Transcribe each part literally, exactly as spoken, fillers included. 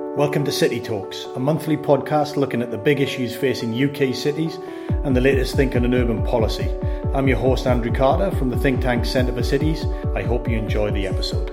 Welcome to City Talks, a monthly podcast looking at the big issues facing U K cities and the latest thinking on urban policy. I'm your host Andrew Carter from the think tank Centre for Cities. I hope you enjoy the episode.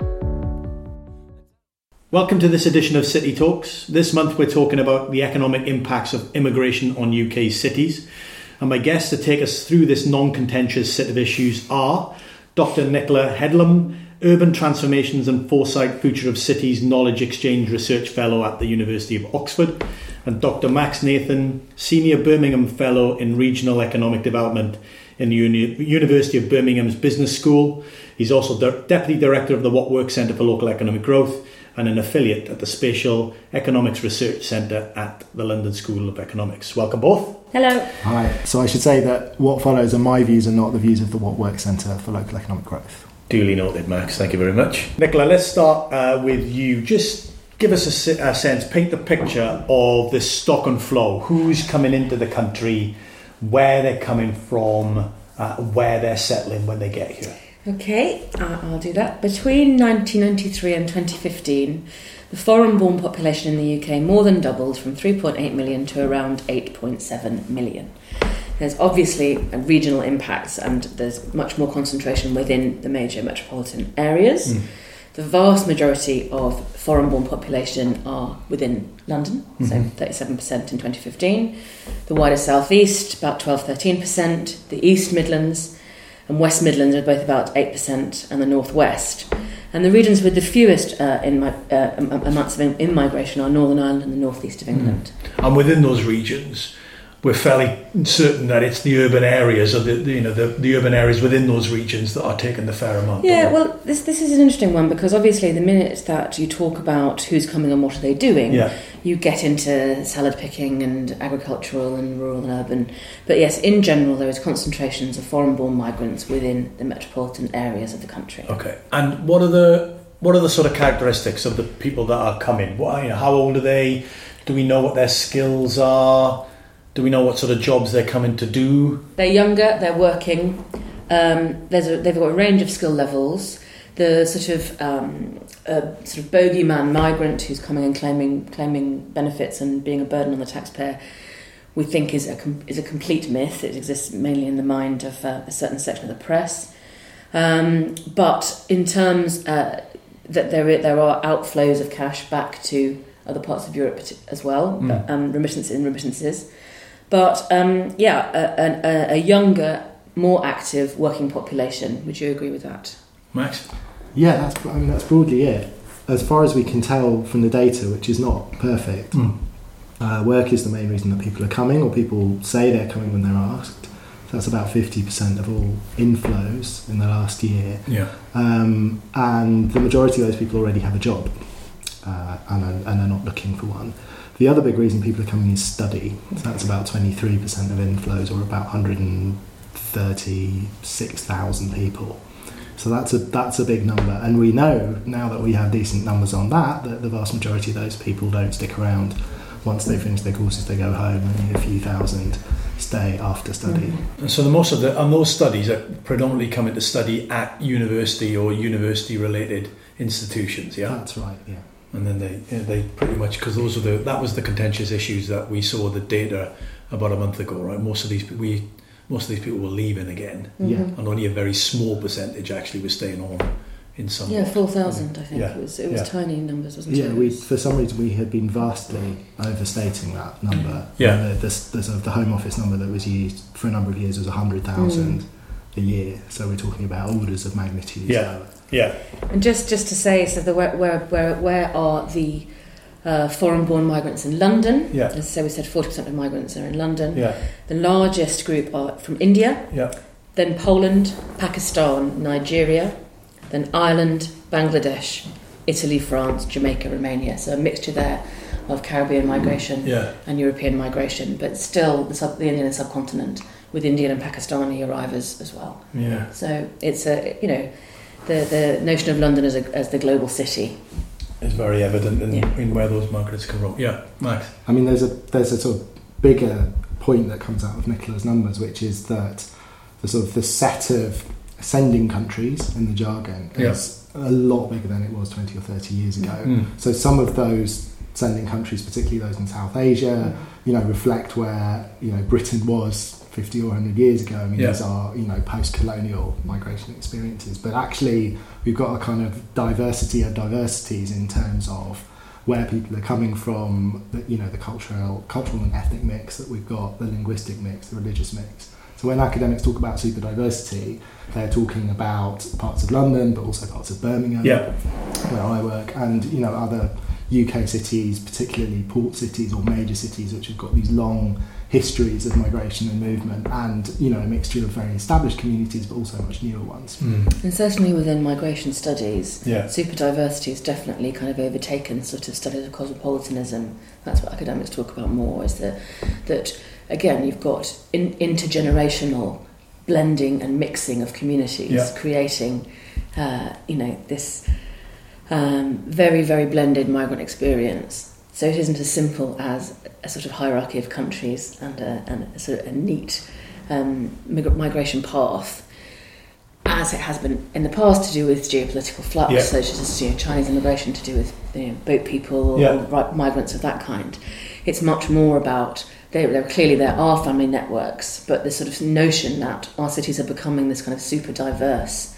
Welcome to this edition of City Talks. This month we're talking about the economic impacts of immigration on U K cities. And my guests to take us through this non-contentious set of issues are Doctor Nicola Headlam, Urban Transformations and Foresight Future of Cities Knowledge Exchange Research Fellow at the University of Oxford, and Doctor Max Nathan, Senior Birmingham Fellow in Regional Economic Development in the Uni- University of Birmingham's Business School. He's also De- Deputy Director of the What Works Centre for Local Economic Growth and an affiliate at the Spatial Economics Research Centre at the London School of Economics. Welcome both. Hello. Hi. So I should say that what follows are my views and not the views of the What Works Centre for Local Economic Growth. Duly noted, Max. Thank you very much. Nicola, let's start uh, with you. Just give us a, a sense, paint the picture of the stock and flow. Who's coming into the country, where they're coming from, uh, where they're settling when they get here. Okay, uh, I'll do that. Between nineteen ninety-three and twenty fifteen, the foreign-born population in the U K more than doubled from three point eight million to around eight point seven million. There's obviously regional impacts and there's much more concentration within the major metropolitan areas. Mm. The vast majority of foreign-born population are within London, mm-hmm. so thirty-seven percent in twenty fifteen. The wider South East, about twelve to thirteen percent. The East Midlands and West Midlands are both about eight percent, and the North West. And the regions with the fewest uh, in my, uh, amounts of in-migration are Northern Ireland and the North East of England. Mm. And within those regions, we're fairly certain that it's the urban areas, or the, the you know the, the urban areas within those regions that are taking the fair amount. Yeah, well, this this is an interesting one because obviously the minute that you talk about who's coming and what are they doing, yeah. you get into salad picking and agricultural and rural and urban. But yes, in general, there is concentrations of foreign-born migrants within the metropolitan areas of the country. Okay, and what are the what are the sort of characteristics of the people that are coming? What, you know, how old are they? Do we know what their skills are? Do we know what sort of jobs they're coming to do? They're younger, they're working. Um, there's a, they've got a range of skill levels. The sort of um, a sort of bogeyman migrant who's coming and claiming claiming benefits and being a burden on the taxpayer, we think is a is a complete myth. It exists mainly in the mind of uh, a certain section of the press. Um, but in terms uh, that there there are outflows of cash back to other parts of Europe as well, mm. um, remittances in remittances. But um, yeah, a, a, a younger, more active working population. Would you agree with that, Max? Yeah, that's, I mean that's broadly it. As far as we can tell from the data, which is not perfect, mm. uh, work is the main reason that people are coming, or people say they're coming when they're asked. So that's about fifty percent of all inflows in the last year. Yeah, um, and the majority of those people already have a job uh, and are, and are not looking for one. The other big reason people are coming is study. So that's about twenty-three percent of inflows, or about one hundred thirty-six thousand people. So that's a that's a big number. And we know, now that we have decent numbers on that, that the vast majority of those people don't stick around. Once they finish their courses, they go home, and only a few thousand stay after study. Mm-hmm. And so the most of the and those studies are predominantly coming to study at university or university-related institutions, yeah? That's right, yeah. And then they you know, they pretty much, because those were the that was the contentious issues that we saw the data about a month ago, right? Most of these we most of these people were leaving again, mm-hmm. yeah, and only a very small percentage actually was staying on in some. Yeah, four thousand. I think yeah. it was it was yeah. tiny numbers, wasn't yeah, it? Yeah, we for some reason we had been vastly overstating that number. Yeah, the, the, the sort of the Home Office number that was used for a number of years was a hundred thousand mm. a year. So we're talking about orders of magnitude. Yeah. lower. Yeah, and just, just to say, so the where where where, where are the uh, foreign-born migrants in London? Yeah, as so we said, forty percent of migrants are in London. Yeah, the largest group are from India. Yeah, then Poland, Pakistan, Nigeria, then Ireland, Bangladesh, Italy, France, Jamaica, Romania. So a mixture there of Caribbean migration yeah. and European migration, but still the, sub, the Indian subcontinent with Indian and Pakistani arrivals as well. Yeah. So it's a you know. The, the notion of London as, a, as the global city is very evident in, yeah. in where those migrants come from. Yeah, Max. I mean, there's a there's a sort of bigger point that comes out of Nicola's numbers, which is that the sort of the set of sending countries in the jargon is yeah. a lot bigger than it was twenty or thirty years ago. Mm. So some of those sending countries, particularly those in South Asia, you know, reflect where, you know, Britain was fifty or one hundred years ago. I mean, Yeah. these are, you know, post-colonial migration experiences. But actually, we've got a kind of diversity of diversities in terms of where people are coming from, the, you know, the cultural, cultural and ethnic mix that we've got, the linguistic mix, the religious mix. So when academics talk about super diversity, they're talking about parts of London, but also parts of Birmingham, Yeah. where I work, and, you know, other U K cities, particularly port cities or major cities, which have got these long histories of migration and movement, and, you know, a mixture of very established communities, but also much newer ones. Mm. And certainly within migration studies, Yeah. super diversity has definitely kind of overtaken sort of studies of cosmopolitanism. That's what academics talk about more, is that, that again, you've got in, intergenerational blending and mixing of communities, Yeah. creating, uh, you know, this um, very, very blended migrant experience. So it isn't as simple as a sort of hierarchy of countries and a, and a sort of a neat um, mig- migration path, as it has been in the past to do with geopolitical flux, Yeah. such as, you know, Chinese immigration to do with, you know, boat people or Yeah. ri- migrants of that kind. It's much more about, there, there clearly there are family networks, but this sort of notion that our cities are becoming this kind of super diverse,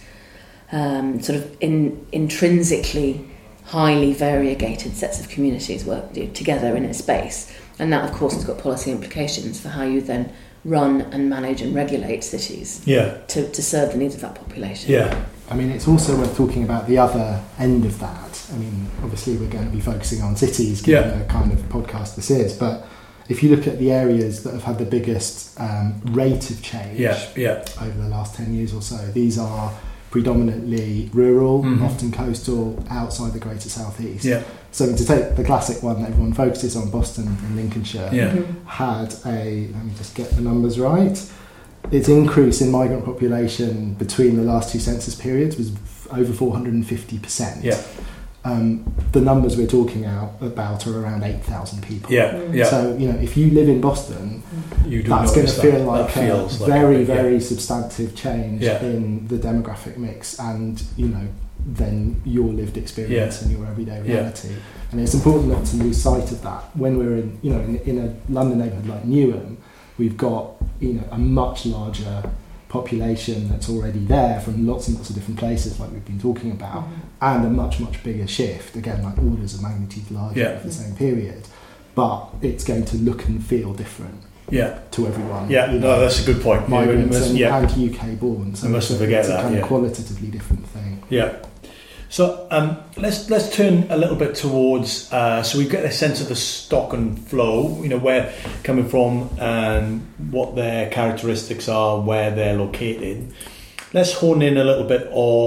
um, sort of in, intrinsically highly variegated sets of communities work together in a space. And that, of course, has got policy implications for how you then run and manage and regulate cities Yeah. to, to serve the needs of that population. Yeah. I mean, it's also worth talking about the other end of that. I mean, obviously we're going to be focusing on cities, given Yeah. the kind of podcast this is, but if you look at the areas that have had the biggest um, rate of change Yeah. Yeah. over the last ten years or so, these are predominantly rural, Mhm. often coastal, outside the greater southeast. Yeah. So to take the classic one that everyone focuses on, Boston and Lincolnshire, Yeah. Mhm. had a, let me just get the numbers right, its increase in migrant population between the last two census periods was over four hundred fifty percent. Yeah. Um, the numbers we're talking out about are around eight thousand people. Yeah. Mm. Yeah. So, you know, if you live in Boston, You do that's going to notice feel that. like That a feels like very, it, yeah. very substantive change Yeah. in the demographic mix and, you know, then your lived experience Yeah. and your everyday Yeah. reality. And it's important not to lose sight of that. When we're in, you know, in, in a London neighbourhood like Newham, we've got, you know, a much larger population that's already there from lots and lots of different places, like we've been talking about, Mhm. and a much, much bigger shift, again, like orders of magnitude larger Yeah. over the same period. But it's going to look and feel different Yeah. to everyone. Yeah. you No, know, that's a good point. Yeah, we migrants must- and, yeah. and U K born. So We mustn't it's a, forget it's a that, kind yeah. of qualitatively different thing. Yeah. So um, let's let's turn a little bit towards. Uh, so we get a sense of the stock and flow. You know, where coming from and what their characteristics are, where they're located. Let's hone in a little bit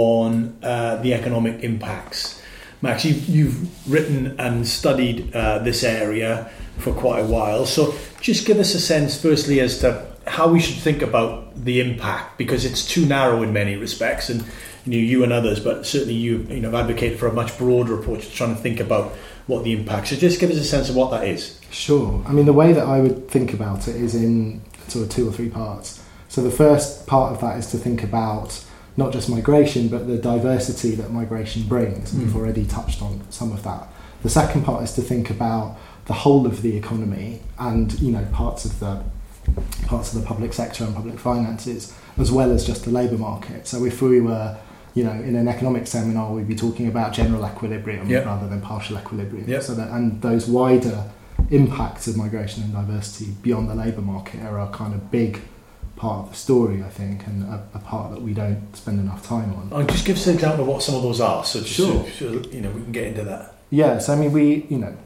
on uh, the economic impacts. Max, you've, you've written and studied uh, this area for quite a while. So just give us a sense, firstly, as to how we should think about the impact, because it's too narrow in many respects, and you know, you and others, but certainly you, you know, advocate for a much broader approach to trying to think about what the impact. So just give us a sense of what that is. Sure. I mean, the way that I would think about it is in sort of two or three parts. So the first part of that is to think about not just migration, but the diversity that migration brings. And Mm. we've already touched on some of that. The second part is to think about the whole of the economy and, you know, parts of the parts of the public sector and public finances, as well as just the labour market. So if we were, you know, in an economic seminar, we'd be talking about general equilibrium Yep. rather than partial equilibrium. Yep. So that, and those wider impacts of migration and diversity beyond the labour market are a kind of big part of the story, I think, and a, a part that we don't spend enough time on. Oh, just give us an example of what some of those are, so just Sure. so, so, you know, we can get into that. Yeah, so I mean, we, you know,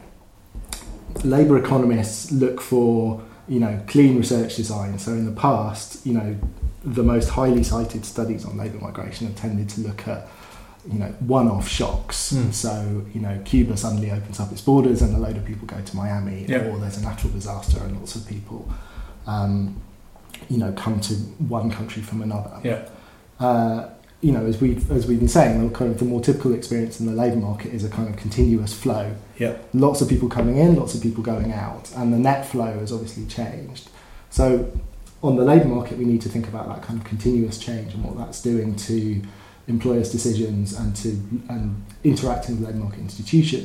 labour economists look for, you know, clean research design. So in the past, you know, the most highly cited studies on labour migration have tended to look at, you know, one-off shocks. Mm. So, you know, Cuba suddenly opens up its borders and a load of people go to Miami, Yeah. or there's a natural disaster and lots of people, um, you know, come to one country from another. Yeah. Uh, you know, as we've as we've been saying, the kind of the more typical experience in the labour market is a kind of continuous flow. Yeah. Lots of people coming in, lots of people going out, and the net flow has obviously changed. So, on the labour market, we need to think about that kind of continuous change and what that's doing to employers' decisions and to and interacting with labour market institutions.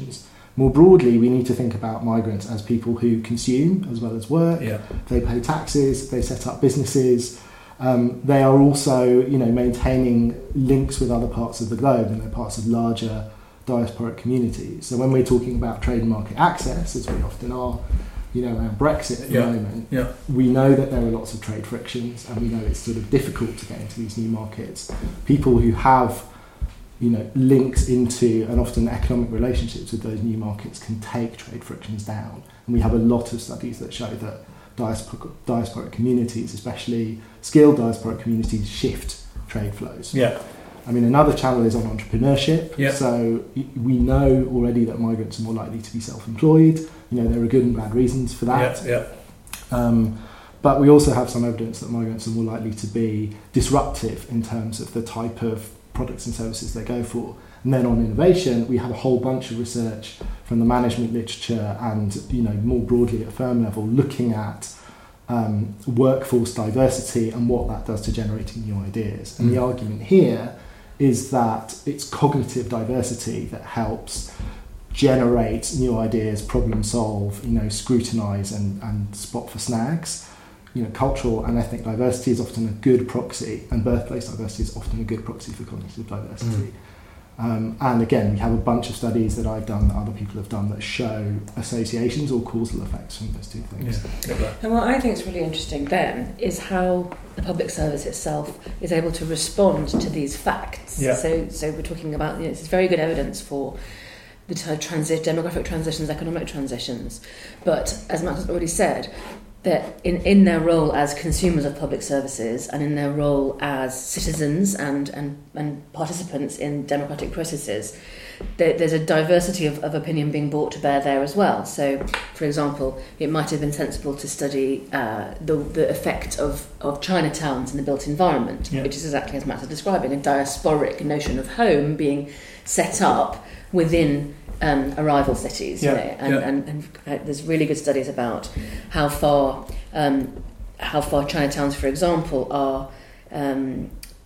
More broadly, we need to think about migrants as people who consume as well as work. Yeah. They pay taxes, they set up businesses. Um, they are also, you know, maintaining links with other parts of the globe, and they're parts of larger diasporic communities. So when we're talking about trade and market access, as we often are, you know, around Brexit at the Yeah. moment, Yeah. we know that there are lots of trade frictions, and we know it's sort of difficult to get into these new markets. People who have, you know, links into and often economic relationships with those new markets can take trade frictions down. And we have a lot of studies that show that diasporic, diasporic communities, especially skilled diasporic communities, shift trade flows. Yeah. I mean, another channel is on entrepreneurship. Yeah. So we know already that migrants are more likely to be self-employed. You know, there are good and bad reasons for that. Yeah. Yeah. Um, but we also have some evidence that migrants are more likely to be disruptive in terms of the type of products and services they go for. And then on innovation, we have a whole bunch of research from the management literature and, you know, more broadly at firm level, looking at um, workforce diversity and what that does to generating new ideas. And Mm. the argument here is that it's cognitive diversity that helps generate new ideas, problem solve, you know, scrutinise and, and spot for snags. You know, cultural and ethnic diversity is often a good proxy, and birthplace diversity is often a good proxy for cognitive diversity. Mm. Um, and again, we have a bunch of studies that I've done, that other people have done, that show associations or causal effects from those two things. Yeah. And what I think is really interesting then is how the public service itself is able to respond to these facts. Yeah. So, so we're talking about, you know, it's very good evidence for the t- transi- demographic transitions, economic transitions. But as Matt has already said, that in, in their role as consumers of public services and in their role as citizens and, and, and participants in democratic processes, there, there's a diversity of, of opinion being brought to bear there as well. So, for example, it might have been sensible to study uh, the, the effect of, of Chinatowns in the built environment, Yeah. which is exactly as Matt is describing, a diasporic notion of home being set up within Um, arrival cities, Yeah, you know, and, yeah. and, and uh, there's really good studies about how far um, how far Chinatowns, for example, are um,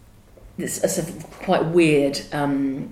this a sort of quite weird um,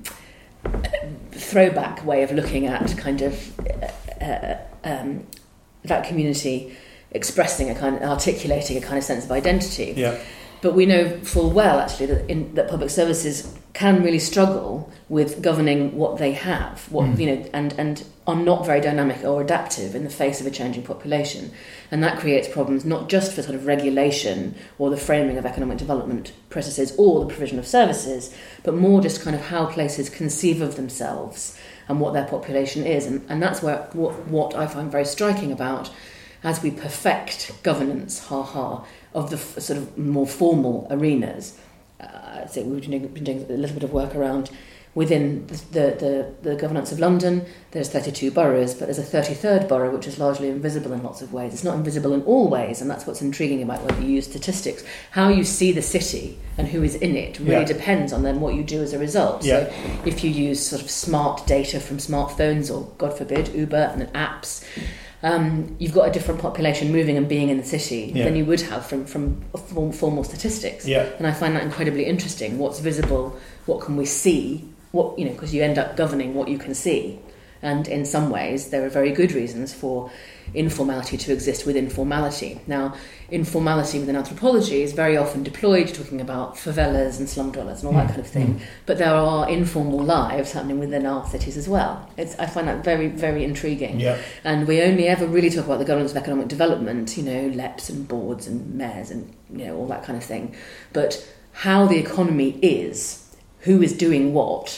throwback way of looking at kind of uh, uh, um, that community expressing a kind of articulating a kind of sense of identity. Yeah. But we know full well, actually, that, in, that public services can really struggle with governing what they have, what Mm. you know, and, and are not very dynamic or adaptive in the face of a changing population, and that creates problems not just for sort of regulation or the framing of economic development processes or the provision of services, but more just kind of how places conceive of themselves and what their population is, and, and that's where what, what I find very striking about as we perfect governance, ha ha, of the f- sort of more formal arenas. Uh, so we've been doing a little bit of work around within the, the, the, the governance of London. There's thirty-two boroughs, but there's a thirty-third borough which is largely invisible in lots of ways. It's not invisible in all ways, and that's what's intriguing about whether you use statistics. How you see the city and who is in it really Yeah. depends on then what you do as a result. Yeah. So if you use sort of smart data from smartphones or, God forbid, Uber and apps, Um, you've got a different population moving and being in the city Yeah. than you would have from, from form- formal statistics. Yeah. And I find that incredibly interesting. What's visible, what can we see, what, you know, because you end up governing what you can see. And in some ways, there are very good reasons for informality to exist within formality. Now, informality within anthropology is very often deployed, talking about favelas and slum dwellers and all that kind of thing. But there are informal lives happening within our cities as well. It's, I find that very, very intriguing. Yeah. And we only ever really talk about the governance of economic development, you know, L E Ps and boards and mayors and, you know, all that kind of thing. But how the economy is, who is doing what,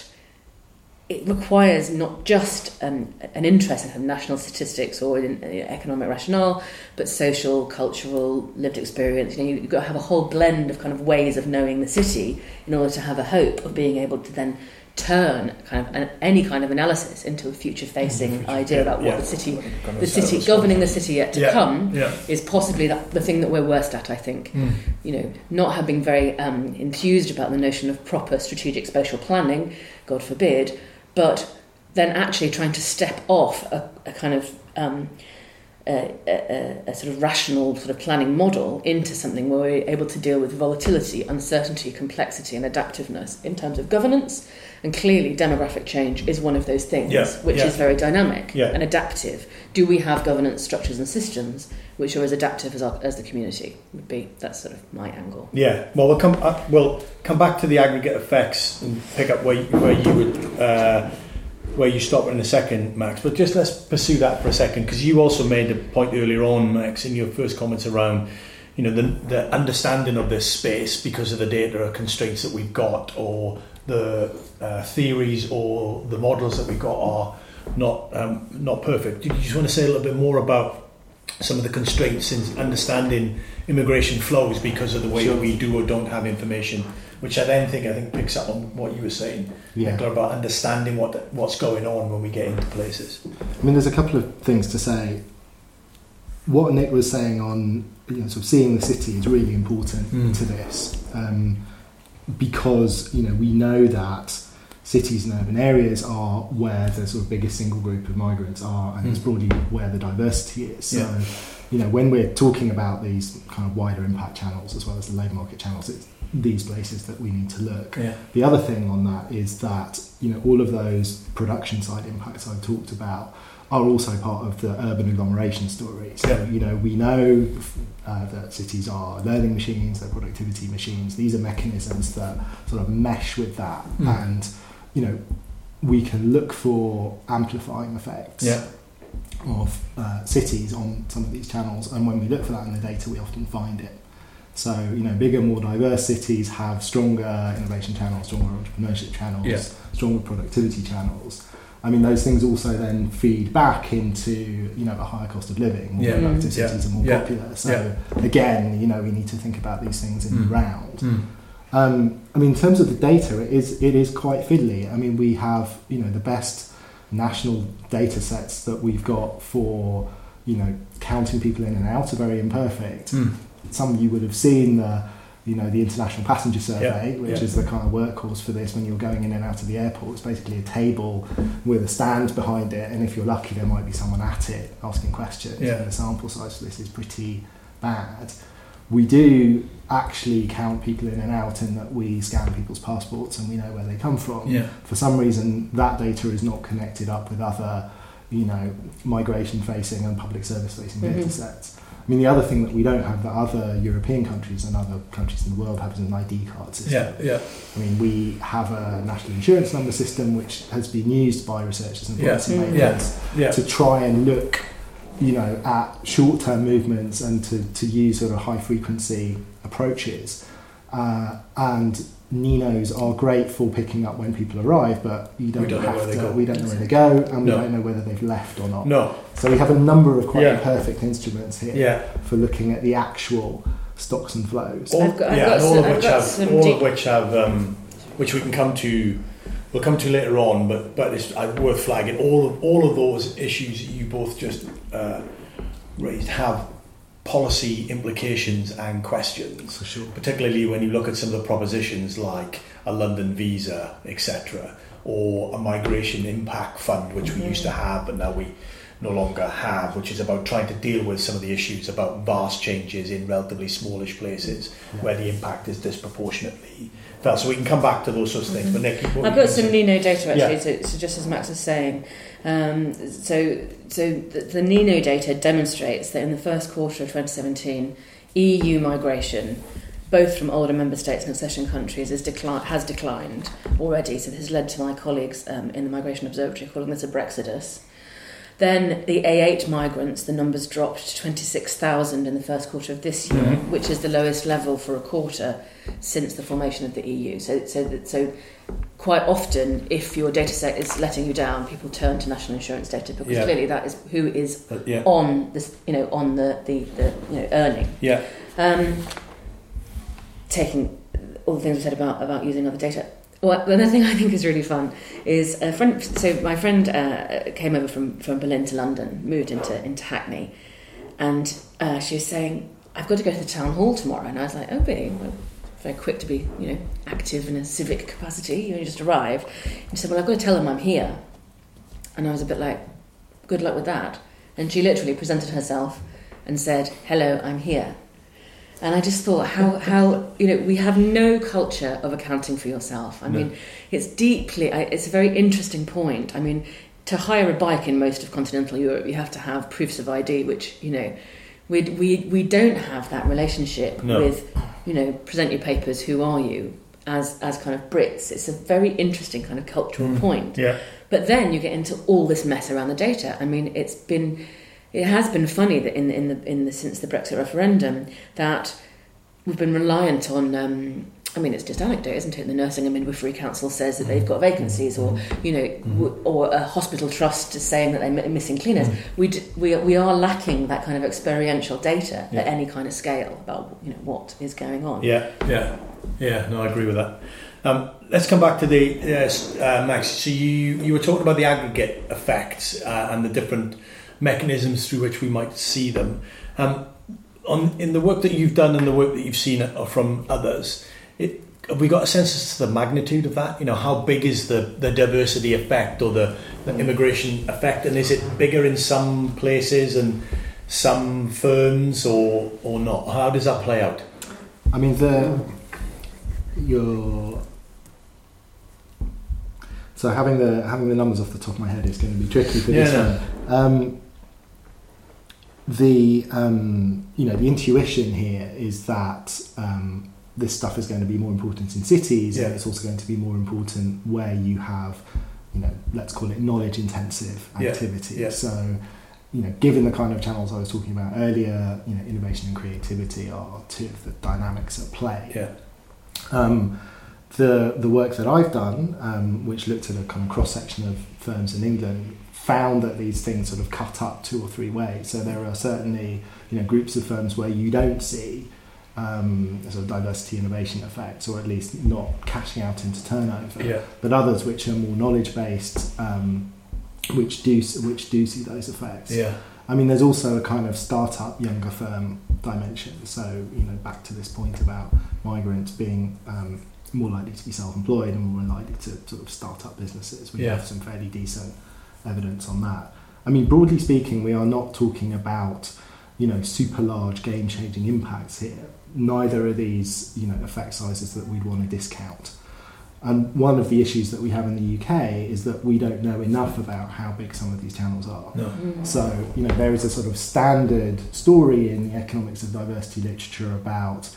it requires not just um, an interest in national statistics or in uh, economic rationale, but social, cultural, lived experience. You know, you've got to have a whole blend of kind of ways of knowing the city in order to have a hope of being able to then turn kind of an, any kind of analysis into a future-facing Mm, idea yeah, about what yeah. the city, Kind of the city self-responsibility. governing the city yet to Yeah, come yeah. is possibly that, the thing that we're worst at. I think. Mm. You know, not having very um, enthused about the notion of proper strategic spatial planning, God forbid, but then actually trying to step off a, a kind of um, a, a, a sort of rational sort of planning model into something where we're able to deal with volatility, uncertainty, complexity and adaptiveness in terms of governance And clearly demographic change is one of those things, yeah, which yeah. is very dynamic yeah. and adaptive. Do we have governance structures and systems which are as adaptive as, our, as the community would be? That's sort of my angle. Yeah, well, we'll come, uh, we'll come back to the aggregate effects and pick up where you, where you would... Uh, where you stop in a second, Max, but just let's pursue that for a second, because you also made a point earlier on, Max, in your first comments around, you know, the, the understanding of this space because of the data constraints that we've got, or the uh, theories or the models that we've got are not um, not perfect. Do you just want to say a little bit more about some of the constraints in understanding immigration flows because of the way sure. that we do or don't have information, which I then think I think picks up on what you were saying, yeah. Nicola, about understanding what what's going on when we get into places. I mean, there's a couple of things to say. What Nick was saying on, you know, sort of seeing the city is really important mm. to this, um, because, you know, we know that cities and urban areas are where the sort of biggest single group of migrants are, and mm. it's broadly where the diversity is. So, yeah. you know, when we're talking about these kind of wider impact channels as well as the labour market channels, it's these places that we need to look. Yeah. The other thing on that is that, you know, all of those production side impacts I've talked about are also part of the urban agglomeration story. So, yeah. you know, we know uh, that cities are learning machines, they're productivity machines. These are mechanisms that sort of mesh with that. Mm. And, you know, we can look for amplifying effects yeah. of uh, cities on some of these channels. And when we look for that in the data, we often find it. So, you know, bigger, more diverse cities have stronger innovation channels, stronger entrepreneurship channels, yeah. stronger productivity channels. I mean, those things also then feed back into, you know, a higher cost of living. More yeah. productive yeah. cities are more yeah. popular. So, yeah. again, you know, we need to think about these things in mm. the round. Mm. Um, I mean, in terms of the data, it is it is quite fiddly. I mean, we have, you know, the best national data sets that we've got for, you know, counting people in and out are very imperfect. Mm. Some of you would have seen the, you know, the International Passenger Survey, yeah, which yeah. is the kind of workhorse for this when you're going in and out of the airport. It's basically a table with a stand behind it, and if you're lucky, there might be someone at it asking questions. Yeah. And the sample size for this is pretty bad. We do actually count people in and out in that we scan people's passports and we know where they come from. Yeah. For some reason, that data is not connected up with other, you know, migration-facing and public service-facing mm-hmm. data sets. I mean, the other thing that we don't have that other European countries and other countries in the world have is an I D card system. Yeah, yeah. I mean, we have a national insurance number system which has been used by researchers and yeah. policymakers yeah. yeah. to try and look, you know, at short-term movements and to, to use sort of high-frequency approaches. Uh, and Ninos are great for picking up when people arrive, but you don't, we don't have know where to, they go. we don't know where they go, and we no. don't know whether they've left or not. No. So we have a number of quite yeah. imperfect instruments here yeah. for looking at the actual stocks and flows. All, I've got, I've yeah, got and all some, of which I've have, all deep... of which have, um, which we can come to, we'll come to later on. But but it's uh, worth flagging. All of all of those issues that you both just uh, raised have policy implications and questions. For sure. Particularly when you look at some of the propositions like a London visa, et cetera, or a migration impact fund, which we mm-hmm. used to have, but now we no longer have, which is about trying to deal with some of the issues about vast changes in relatively smallish places yeah. where the impact is disproportionately felt. So we can come back to those sorts of things. Mm-hmm. But Nick, what I've got some Nino data actually, yeah. so, so just as Max was saying. Um, so so the, the Nino data demonstrates that in the first quarter of twenty seventeen, E U migration, both from older member states and accession countries, is decli- has declined already. So this has led to my colleagues um, in the Migration Observatory calling this a Brexodus. Then the A eight migrants, the numbers dropped to twenty-six thousand in the first quarter of this year, mm-hmm. which is the lowest level for a quarter since the formation of the E U. So, so, that, so quite often, if your data set is letting you down, people turn to national insurance data because yeah. clearly that is who is uh, yeah. on this, you know, on the, the, the you know earning. Yeah. Um, taking all the things we said about about using other data. Well, another thing I think is really fun is a friend. So my friend uh, came over from, from Berlin to London, moved into into Hackney, and uh, she was saying, "I've got to go to the town hall tomorrow." And I was like, "Oh, really? Well, very quick to be, you know, active in a civic capacity. You only just arrived." And she said, "Well, I've got to tell them I'm here." And I was a bit like, "Good luck with that." And she literally presented herself and said, "Hello, I'm here." And I just thought how, how you know, we have no culture of accounting for yourself. I No. mean, it's deeply, it's a very interesting point. I mean, to hire a bike in most of continental Europe, you have to have proofs of I D, which, you know, we we we don't have that relationship No. with, you know, present your papers, who are you, as as kind of Brits. It's a very interesting kind of cultural Mm. point. Yeah. But then you get into all this mess around the data. I mean, it's been, it has been funny that in in the in the since the Brexit referendum that we've been reliant on. Um, I mean, it's just anecdote, isn't it? The Nursing and Midwifery Council says that they've got vacancies, or you know, w- or a hospital trust is saying that they're missing cleaners. We d- we we are lacking that kind of experiential data Yeah. at any kind of scale about, you know, what is going on. Yeah, yeah, yeah. No, I agree with that. Um, let's come back to the uh, uh, Max. So you you were talking about the aggregate effects uh, and the different mechanisms through which we might see them. Um, on in the work that you've done and the work that you've seen from others, it, have we got a sense as to the magnitude of that? You know, how big is the, the diversity effect or the, the immigration effect, and is it bigger in some places and some firms, or or not? How does that play out? I mean, the your so having the having the numbers off the top of my head is going to be tricky for Yeah, this no. one. Um, the um, you know the intuition here is that um, this stuff is going to be more important in cities, Yeah. and it's also going to be more important where you have, you know, let's call it knowledge intensive Yeah, activity. yeah. So, you know, given the kind of channels I was talking about earlier, you know, innovation and creativity are two of the dynamics at play. Yeah, Um, the the work that I've done, um, which looked at a kind of cross section of firms in England, found that these things sort of cut up two or three ways. So there are certainly, you know, groups of firms where you don't see um, sort of diversity innovation effects, or at least not cashing out into turnover. yeah, But others which are more knowledge based, um, which do which do see those effects. yeah, I mean, there's also a kind of startup, younger firm dimension. So, you know, back to this point about migrants being um, more likely to be self-employed and more likely to sort of start up businesses. We Yeah. have some fairly decent evidence on that. I mean, broadly speaking, we are not talking about, you know, super large game-changing impacts here. Neither are these, you know, effect sizes that we'd want to discount. And one of the issues that we have in the U K is that we don't know enough about how big some of these channels are. no, Mm. So, you know, there is a sort of standard story in the economics of diversity literature about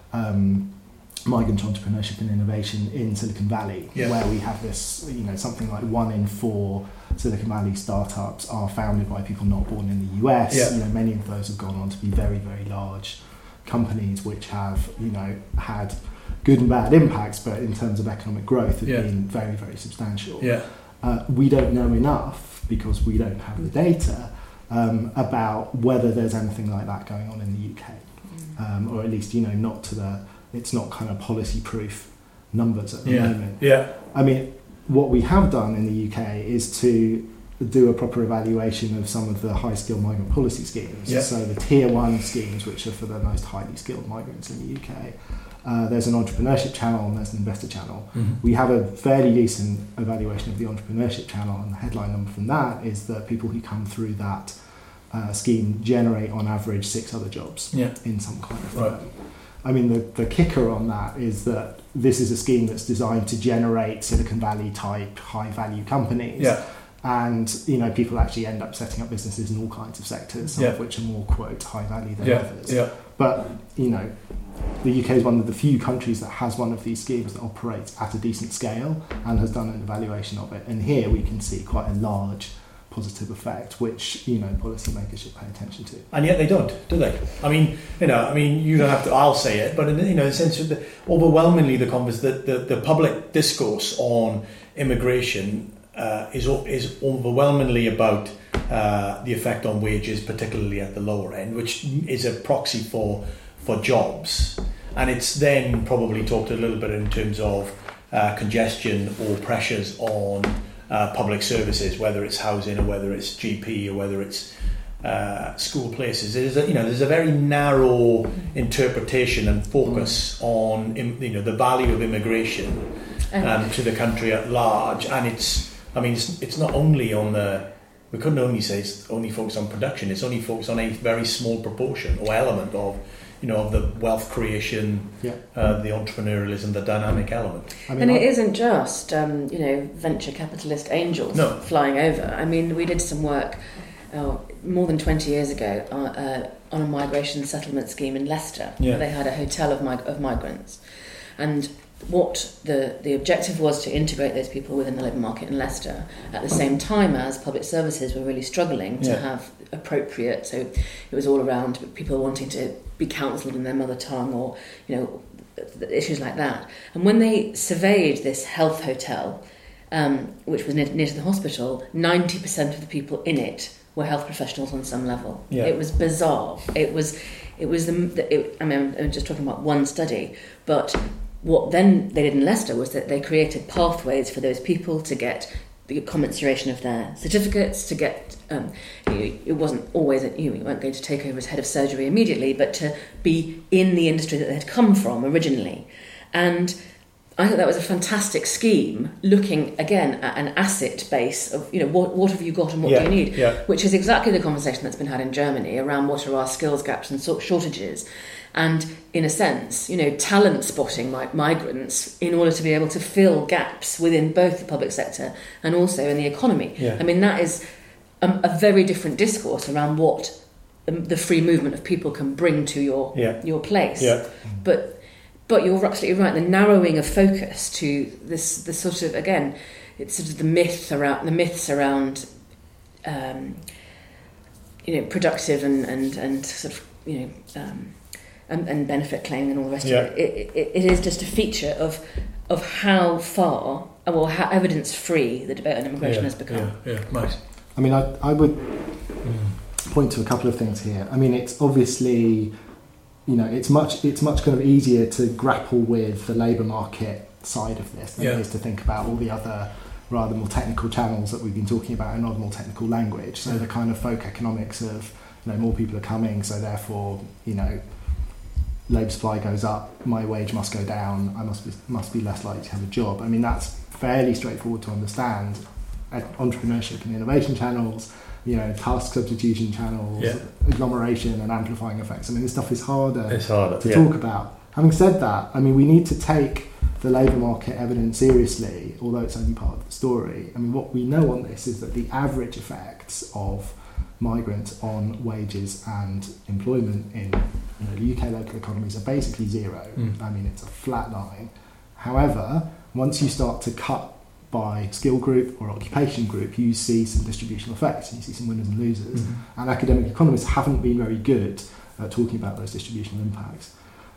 um, migrant entrepreneurship and innovation in Silicon Valley, Yeah. where we have this, you know, something like one in four Silicon Valley startups are founded by people not born in the U S. Yeah. You know, many of those have gone on to be very, very large companies which have, you know, had good and bad impacts, but in terms of economic growth have Yeah. been very, very substantial. yeah, Uh, we don't know enough, because we don't have the data, um, about whether there's anything like that going on in the U K, um, or at least, you know, not to the, it's not kind of policy proof numbers at the yeah, moment. yeah, I mean, what we have done in the U K is to do a proper evaluation of some of the high skilled migrant policy schemes. Yeah. So the tier one schemes, which are for the most highly skilled migrants in the U K. Uh, there's an entrepreneurship channel and there's an investor channel. Mhm. We have a fairly decent evaluation of the entrepreneurship channel, and the headline number from that is that people who come through that uh, scheme generate on average six other jobs yeah, in some kind of Right. firm. I mean, the, the kicker on that is that this is a scheme that's designed to generate Silicon Valley type high value companies. yeah, And, you know, people actually end up setting up businesses in all kinds of sectors, some Yeah. of which are more, quote, high value than yeah, others. yeah, But, you know, the U K is one of the few countries that has one of these schemes that operates at a decent scale and has done an evaluation of it. And here we can see quite a large positive effect, which, you know, policymakers should pay attention to. and yet they don't, do they? I mean, you know, I mean, you don't have to. I'll say it, but in, you know, in the sense of the, overwhelmingly, the converse, the, the the public discourse on immigration uh, is is overwhelmingly about uh, the effect on wages, particularly at the lower end, which is a proxy for for jobs, and it's then probably talked a little bit in terms of uh, congestion or pressures on uh, public services, whether it's housing or whether it's G P or whether it's uh, school places. There's a, you know, there's a very narrow interpretation and focus on, you know, the value of immigration um, to the country at large, and it's, I mean, it's, it's not only on the, we couldn't only say it's only focused on production, it's only focused on a very small proportion or element of you know, of the wealth creation, Yeah. uh, the entrepreneurialism, the dynamic element. I mean, And it I- isn't just, um, you know, venture capitalist angels No. flying over. I mean, we did some work uh, more than twenty years ago uh, uh, on a migration settlement scheme in Leicester. Yeah. They had a hotel of, mig- of migrants. And what the, the objective was to integrate those people within the labour market in Leicester at the same time as public services were really struggling to Yeah. have appropriate, so it was all around people wanting to be counselled in their mother tongue, or, you know, issues like that. And when they surveyed this health hotel, um, which was near, near to the hospital, ninety percent of the people in it were health professionals on some level. Yeah. It was bizarre. It was, it was the, it, I mean, I'm just talking about one study, but what then they did in Leicester was that they created pathways for those people to get the commensuration of their certificates, to get, um, you, it wasn't always, that you, you weren't going to take over as head of surgery immediately, but to be in the industry that they had come from originally. And I thought that was a fantastic scheme, looking again at an asset base of, you know, what, what have you got and what Yeah, do you need, yeah. which is exactly the conversation that's been had in Germany around what are our skills gaps and sort shortages. And in a sense, you know, talent spotting mi- migrants in order to be able to fill gaps within both the public sector and also in the economy. Yeah. I mean, that is a, a very different discourse around what the, the free movement of people can bring to your Yeah. your place. Yeah. But but you're absolutely right. The narrowing of focus to this, the sort of, again, it's sort of the myth around the myths around, um, you know, productive and and and sort of, you know. Um, And, and benefit claim and all the rest Yeah. of it. It, it. It is just a feature of of how far, well, how evidence-free the debate on immigration yeah, has become. Yeah, yeah, nice. I mean, I, I would point to a couple of things here. I mean, it's obviously, you know, it's much it's much kind of easier to grapple with the labour market side of this than Yeah. it is to think about all the other rather more technical channels that we've been talking about in rather more technical language. So the kind of folk economics of, you know, more people are coming, so therefore, you know, labour supply goes up, my wage must go down, I must be, must be less likely to have a job. I mean, that's fairly straightforward to understand. Entrepreneurship and innovation channels, you know, task substitution channels, Yeah. agglomeration and amplifying effects. I mean, this stuff is harder It's harder to yeah. talk about. Having said that, I mean, we need to take the labour market evidence seriously, although it's only part of the story. I mean, what we know on this is that the average effects of migrants on wages and employment in, you know, the U K local economies are basically zero. Mm. I mean, it's a flat line. However, once you start to cut by skill group or occupation group, you see some distributional effects. You see some winners and losers. Mhm. And academic economists haven't been very good at talking about those distributional impacts.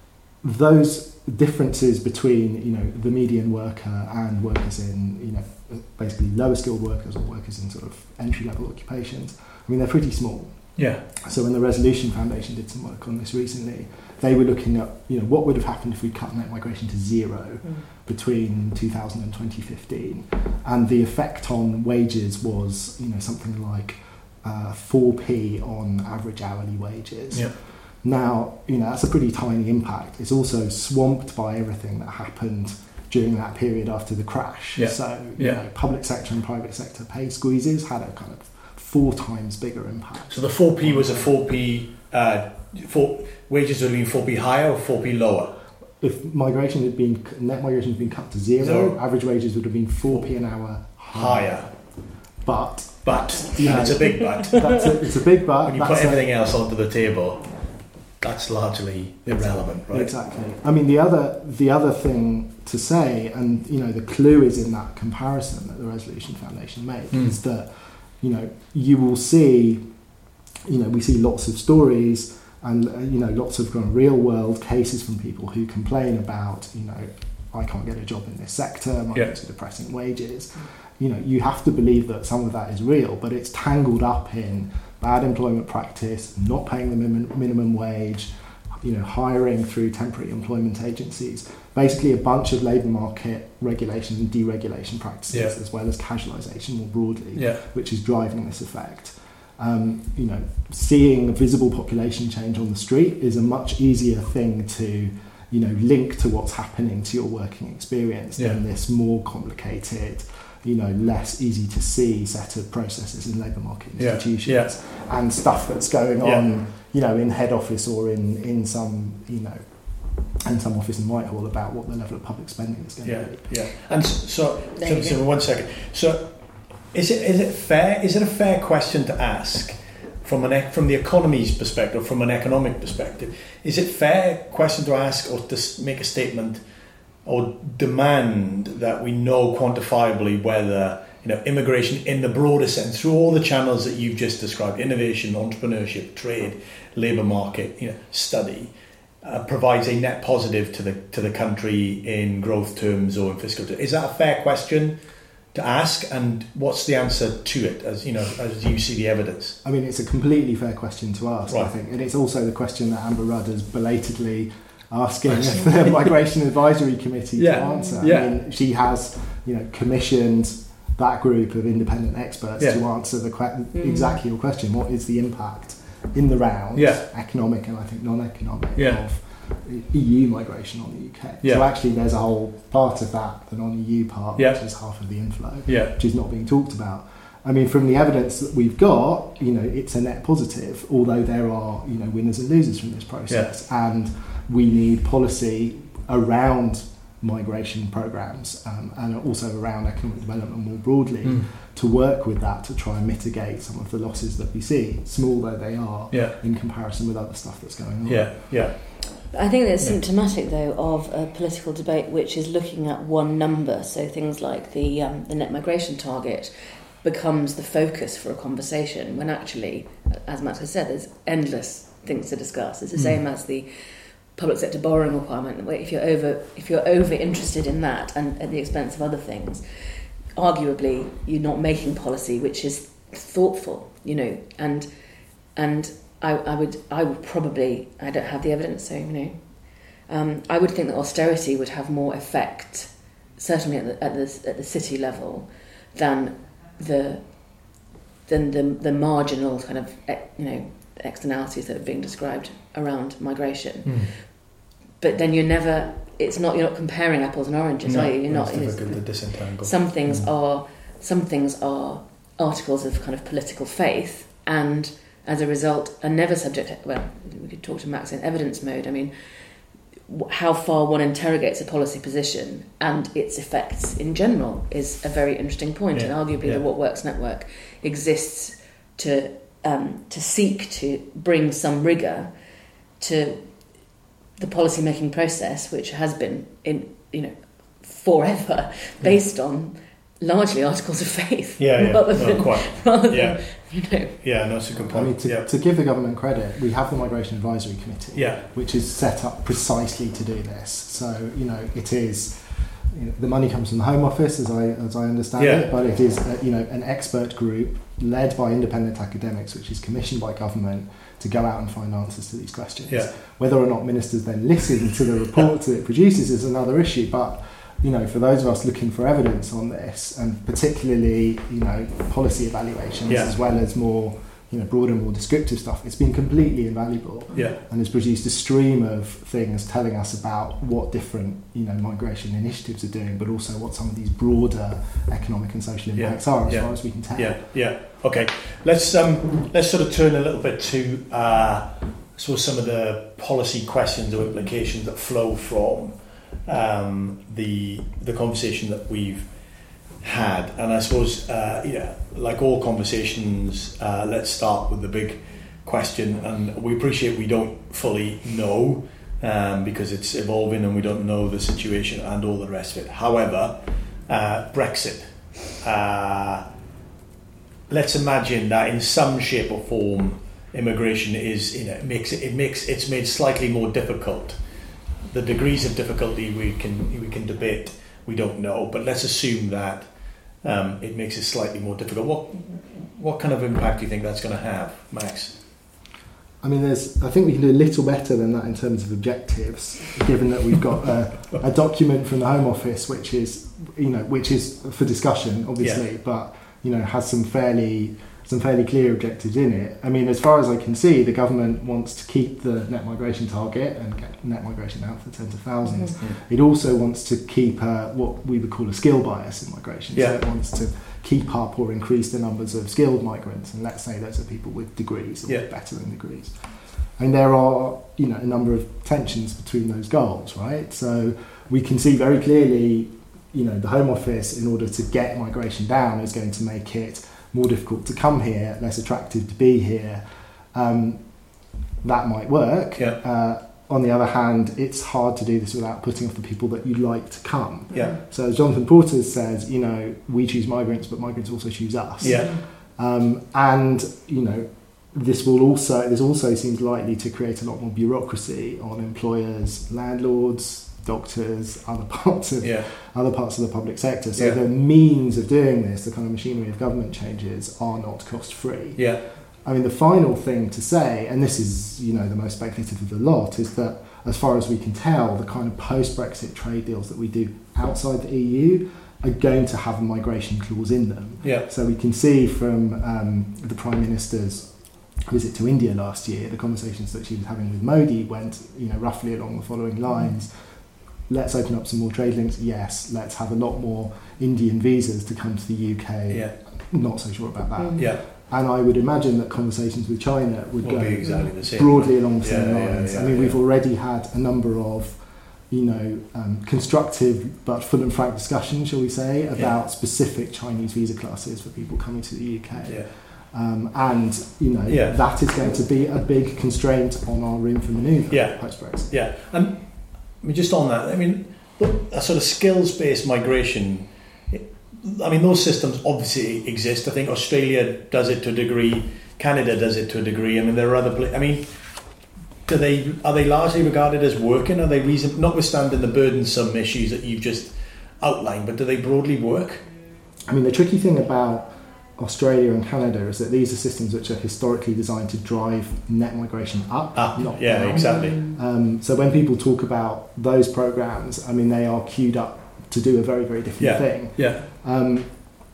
Those differences between, you know, the median worker and workers in, you know, basically lower skilled workers or workers in sort of entry level occupations, I mean, they're pretty small. Yeah. So when the Resolution Foundation did some work on this recently, they were looking at, you know, what would have happened if we cut net migration to zero Mm. between two thousand and twenty fifteen, and the effect on wages was, you know, something like uh, four p on average hourly wages. Yeah. Now, you know, that's a pretty tiny impact. It's also swamped by everything that happened during that period after the crash. Yeah. So, you Yeah. know, public sector and private sector pay squeezes had a kind of four times bigger impact. So the four p was a four p, uh, four, wages would have been four p higher or four p lower? If migration had been, net migration had been cut to zero, Zero. average wages would have been four p an hour Higher. But But, Yeah. it's a big but. that's a, it's a big but. When you that's put a- everything else onto the table, that's largely irrelevant, right? Exactly. I mean, the other the other thing to say, and you know, the clue is in that comparison that the Resolution Foundation made, Mm. is that, you know, you will see, you know, we see lots of stories and uh, you know, lots of kind of real world cases from people who complain about, you know, I can't get a job in this sector, my Yeah. rates are depressing wages. You know, you have to believe that some of that is real, but it's tangled up in bad employment practice, not paying the min- minimum wage, you know, hiring through temporary employment agencies, basically a bunch of labour market regulation and deregulation practices, Yeah. as well as casualisation more broadly, Yeah. which is driving this effect. Um, you know, seeing visible population change on the street is a much easier thing to, you know, link to what's happening to your working experience Yeah. than this more complicated, you know, less easy to see set of processes in labour market Yeah, institutions yeah. and stuff that's going Yeah. on, you know, in head office or in, in some, you know, in some office in Whitehall about what the level of public spending is going yeah, to be. Yeah, and so, so, so one second. So, is it is it fair? Is it a fair question to ask from an from the economy's perspective, from an economic perspective? Is it fair question to ask or to make a statement or demand that we know quantifiably whether, you know, immigration in the broader sense, through all the channels that you've just described, innovation, entrepreneurship, trade, labour market, you know, study, uh, provides a net positive to the to the country in growth terms or in fiscal terms? Is that a fair question to ask? And what's the answer to it, as you know, as you see the evidence? I mean, it's a completely fair question to ask, right. I think, and it's also the question that Amber Rudd has belatedly asking the Migration Advisory Committee yeah. to answer. Yeah. I mean, she has, you know, commissioned that group of independent experts yeah. to answer the que- mm. exactly your question. What is the impact in the round, yeah. economic and I think non-economic, yeah. of E U migration on the U K? Yeah. So actually there's a whole part of that, the non-E U part, yeah. which is half of the inflow, yeah. which is not being talked about. I mean, from the evidence that we've got, you know, it's a net positive, although there are, you know, winners and losers from this process. Yeah. And we need policy around migration programs um, and also around economic development more broadly mm. to work with that to try and mitigate some of the losses that we see, small though they are, yeah. in comparison with other stuff that's going on. Yeah, yeah. I think that's yeah. symptomatic, though, of a political debate which is looking at one number. So things like the um, the net migration target becomes the focus for a conversation, when actually, as Max has said, there's endless things to discuss. It's the mm. same as the public sector borrowing requirement. If you're over, if you're over interested in that and at the expense of other things, arguably you're not making policy which is thoughtful, you know. And and I, I would I would probably I don't have the evidence, so you know, um, I would think that austerity would have more effect, certainly at the at the, at the city level, than the than the the marginal kind of you know externalities that are being described around migration. Mm. But then you're never, it's not, you're not comparing apples and oranges, no, are you? You're not. It's difficult to disentangle. Some things mm. are some things are articles of kind of political faith, and as a result are never subject to, well, we could talk to Max in evidence mode. I mean, how far one interrogates a policy position and its effects in general is a very interesting point. Yeah. And arguably yeah. the What Works network exists to um, to seek to bring some rigour to the policy making process, which has been in you know forever based yeah. on largely articles of faith. Yeah, yeah. rather no, than, quite. rather yeah. than, you know. Yeah, no, it's a good point. I mean, to, yeah. to give the government credit, we have the Migration Advisory Committee, yeah. which is set up precisely to do this. So, you know, it is, you know, the money comes from the Home Office, as I as I understand yeah. it, but it is, a, you know, an expert group led by independent academics, which is commissioned by government to go out and find answers to these questions. Yeah. Whether or not ministers then listen to the reports that it produces is another issue, but you know, for those of us looking for evidence on this, and particularly, you know, policy evaluations yeah. as well as more, you know, broader, more descriptive stuff, it's been completely invaluable. Yeah. And has produced a stream of things telling us about what different, you know, migration initiatives are doing, but also what some of these broader economic and social impacts yeah. are, as yeah. far as we can tell. Yeah, yeah. Okay. Let's um let's sort of turn a little bit to uh so some of the policy questions or implications that flow from um, the the conversation that we've had. And I suppose, uh, yeah, like all conversations, uh, let's start with the big question. And we appreciate we don't fully know um, because it's evolving and we don't know the situation and all the rest of it. However, uh, Brexit. Uh, let's imagine that in some shape or form, immigration is, you know, it makes it, it makes it's made slightly more difficult. The degrees of difficulty we can we can debate. We don't know, but let's assume that um, it makes it slightly more difficult. What what kind of impact do you think that's going to have, Max? I mean, there's. I think we can do a little better than that in terms of objectives, given that we've got a, a document from the Home Office, which is, you know, which is for discussion, obviously, yeah. but you know, has some fairly some fairly clear objectives in it. I mean, as far as I can see, the government wants to keep the net migration target and get net migration out for tens of thousands. Mm-hmm. It also wants to keep uh, what we would call a skill bias in migration. Yeah. So it wants to keep up or increase the numbers of skilled migrants, and let's say those are people with degrees or Yeah. better than degrees. And there are, you know, a number of tensions between those goals, right? So we can see very clearly, you know, the Home Office, in order to get migration down, is going to make it more difficult to come here, less attractive to be here. Um, that might work. Yeah. Uh, on the other hand, it's hard to do this without putting off the people that you'd like to come. Yeah. So as Jonathan Porter says, you know, we choose migrants, but migrants also choose us. Yeah. Um, and, you know, this will also, this also seems likely to create a lot more bureaucracy on employers, landlords, doctors, other parts of Yeah. other parts of the public sector. So Yeah. the means of doing this, the kind of machinery of government changes, are not cost-free. Yeah. I mean, the final thing to say, and this is, you know, the most speculative of the lot, is that as far as we can tell, the kind of post-Brexit trade deals that we do outside the E U are going to have a migration clause in them. Yeah. So we can see from um, the Prime Minister's visit to India last year, the conversations that she was having with Modi went, you know, roughly along the following lines. Let's open up some more trade links. Yes, let's have a lot more Indian visas to come to the U K. Yeah. Not so sure about that. Mm. Yeah. And I would imagine that conversations with China would Will go be exactly the same. broadly along the Yeah, same yeah, lines. yeah, I mean, yeah. we've already had a number of, you know, um, constructive but full and frank discussions, shall we say, about specific Chinese visa classes for people coming to the U K. Yeah. Um, and, you know, Yeah. that is going to be a big constraint on our room for manoeuvre Yeah. post-Brexit. Yeah. And I mean, just on that, I mean, a sort of skills-based migration, I mean, those systems obviously exist. I think Australia does it to a degree. Canada does it to a degree. I mean, there are other places. I mean, do they are they largely regarded as working? Are they reason, notwithstanding the burdensome issues that you've just outlined, but do they broadly work? I mean, the tricky thing about Australia and Canada is that these are systems which are historically designed to drive net migration up, Ah, not yeah, down. exactly. Um, so when people talk about those programs, I mean, they are queued up to do a very, very different Yeah. thing. Yeah. Um,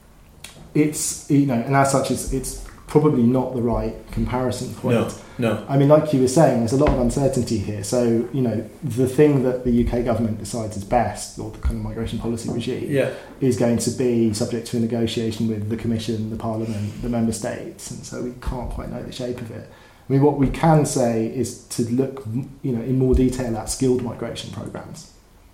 it's, you know, and as such, it's, it's probably not the right comparison point. No. No. I mean, like you were saying, there's a lot of uncertainty here. So, you know, the thing that the U K government decides is best, or the kind of migration policy regime, Yeah. is going to be subject to a negotiation with the Commission, the Parliament, the Member States, and so we can't quite know the shape of it. I mean, what we can say is to look, you know, in more detail at skilled migration programs.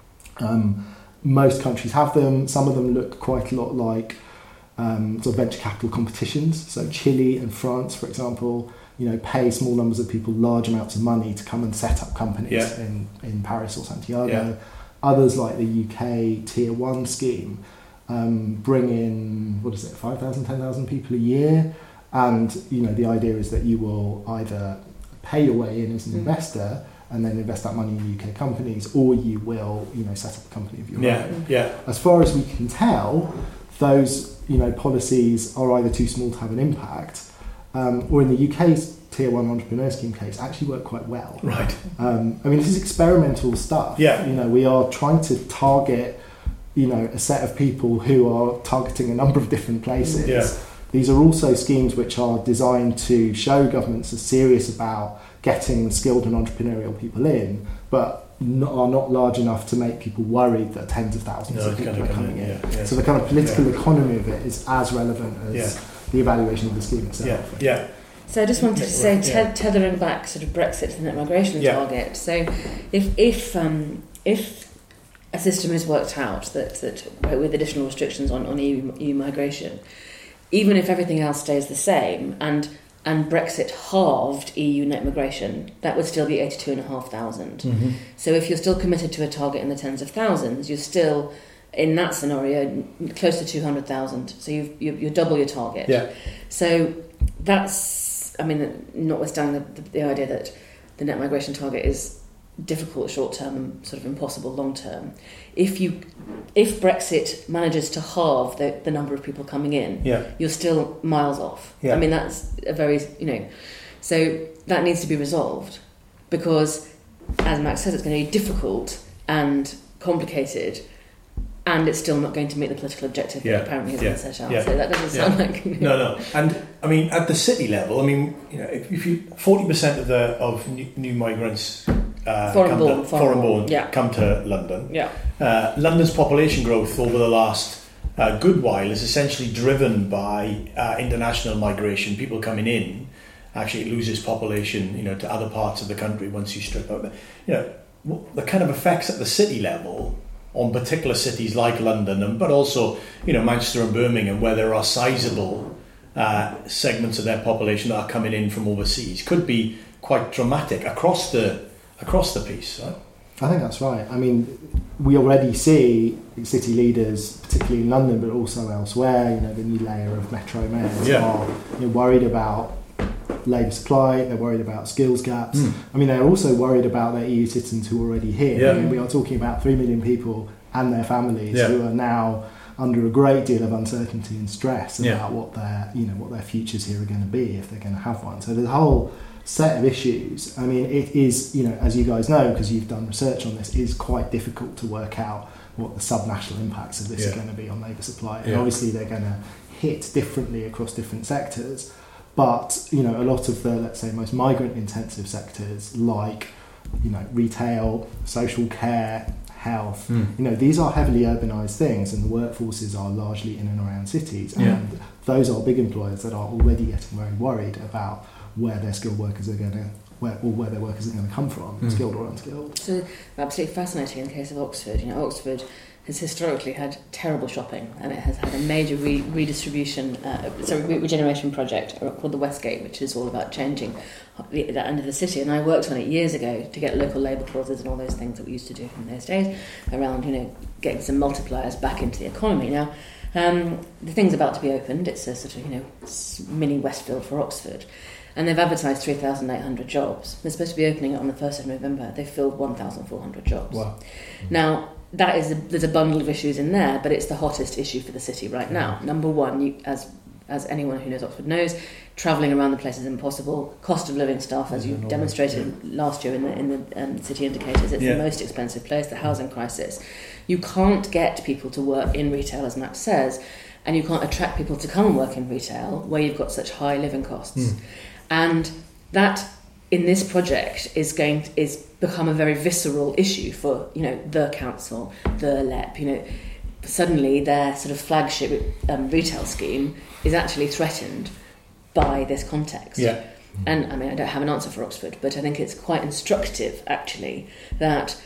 Um, most countries have them. Some of them look quite a lot like um, sort of venture capital competitions. So Chile and France, for example, you know, pay small numbers of people large amounts of money to come and set up companies Yeah. in, in Paris or Santiago. Yeah. Others, like the U K Tier one scheme, um, bring in, what is it, five thousand, ten thousand people a year. And, you know, the idea is that you will either pay your way in as an Mm. investor and then invest that money in U K companies, or you will, you know, set up a company of your Yeah. own. Yeah. As far as we can tell, those, you know, policies are either too small to have an impact, um, or in the U K's Tier one entrepreneur scheme case, actually work quite well. Right. Um, I mean, this is experimental stuff. Yeah. You know, we are trying to target, you know, a set of people who are targeting a number of different places. Yeah. These are also schemes which are designed to show governments are serious about getting skilled and entrepreneurial people in, but not, are not large enough to make people worried that tens of thousands No, of it's people gonna are come coming in, in. yeah, yeah. So the kind of political Yeah. economy of it is as relevant as Yeah. the evaluation of the scheme itself. Yeah. Yeah. So I just wanted to say, Yeah. te- tethering back sort of Brexit to the net migration Yeah. target. So if if um, if a system is worked out that that with additional restrictions on, on E U, E U migration, even if everything else stays the same and and Brexit halved E U net migration, that would still be eighty-two and a half thousand. Mm-hmm. So if you're still committed to a target in the tens of thousands, you're still in that scenario close to two hundred thousand. So you've, you you double your target. Yeah. So that's, I mean, notwithstanding the, the, the idea that the net migration target is difficult short term and sort of impossible long term. If you, if Brexit manages to halve the, the number of people coming in, Yeah. you're still miles off. Yeah. I mean, that's a very, you know, so that needs to be resolved because, as Max says, it's going to be difficult and complicated. And it's still not going to meet the political objective Yeah, that apparently has yeah, been set out. yeah, So that doesn't sound yeah. like... You No, know, no, and I mean at the city level, I mean, you know, if, if you forty percent of the of new, new migrants uh, Foreign come born, to, foreign foreign born, born yeah. come to London. Yeah. Uh, London's population growth over the last a good while is essentially driven by uh, international migration, people coming in. Actually, it loses population, you know, to other parts of the country once you strip out the, you know, the kind of effects at the city level on particular cities like London, and but also, you know, Manchester and Birmingham, where there are sizable uh, segments of their population that are coming in from overseas, could be quite dramatic across the across the piece. Right? I think that's right. I mean, we already see city leaders, particularly in London, but also elsewhere. You know, the new layer of metro mayors yeah. are you know, worried about labour supply. They're worried about skills gaps. Mm. I mean, they're also worried about their E U citizens who are already here. Yeah. I mean, we are talking about three million people and their families yeah. who are now under a great deal of uncertainty and stress about yeah. what their you know what their futures here are going to be if they're going to have one. So the whole set of issues, I mean, it is, you know, as you guys know, because you've done research on this, is quite difficult to work out what the subnational impacts of this yeah. are going to be on labour supply. And yeah. obviously they're going to hit differently across different sectors. But, you know, a lot of the, let's say, most migrant-intensive sectors, like, you know, retail, social care, health, mm. you know, these are heavily urbanised things, and the workforces are largely in and around cities. Yeah. And those are big employers that are already getting very worried about where their skilled workers are going to, where or where their workers are going to come from, mm. skilled or unskilled. So absolutely fascinating in the case of Oxford. You know, Oxford has historically had terrible shopping, and it has had a major re- redistribution, uh, sorry, re- regeneration project called the Westgate, which is all about changing the, that end of the city. And I worked on it years ago to get local labour clauses and all those things that we used to do in those days around, you know, getting some multipliers back into the economy. Now, um, the thing's about to be opened. It's a sort of, you know, mini Westfield for Oxford. And they've advertised three thousand eight hundred jobs. They're supposed to be opening it on the first of November. They've filled one thousand four hundred jobs. Wow. Now, that is a, there's a bundle of issues in there, but it's the hottest issue for the city right now. Number one, you, as as anyone who knows Oxford knows, travelling around the place is impossible. Cost of living stuff, as you demonstrated yeah. last year in the in the um, city indicators, it's yeah. the most expensive place. The housing crisis. You can't get people to work in retail, as Matt says, and you can't attract people to come and work in retail where you've got such high living costs. Mm. And that, in this project, is going to, is become a very visceral issue for, you know, the council, the L E P. You know, suddenly their sort of flagship um, retail scheme is actually threatened by this context. Yeah. And I mean, I don't have an answer for Oxford, but I think it's quite instructive, actually, that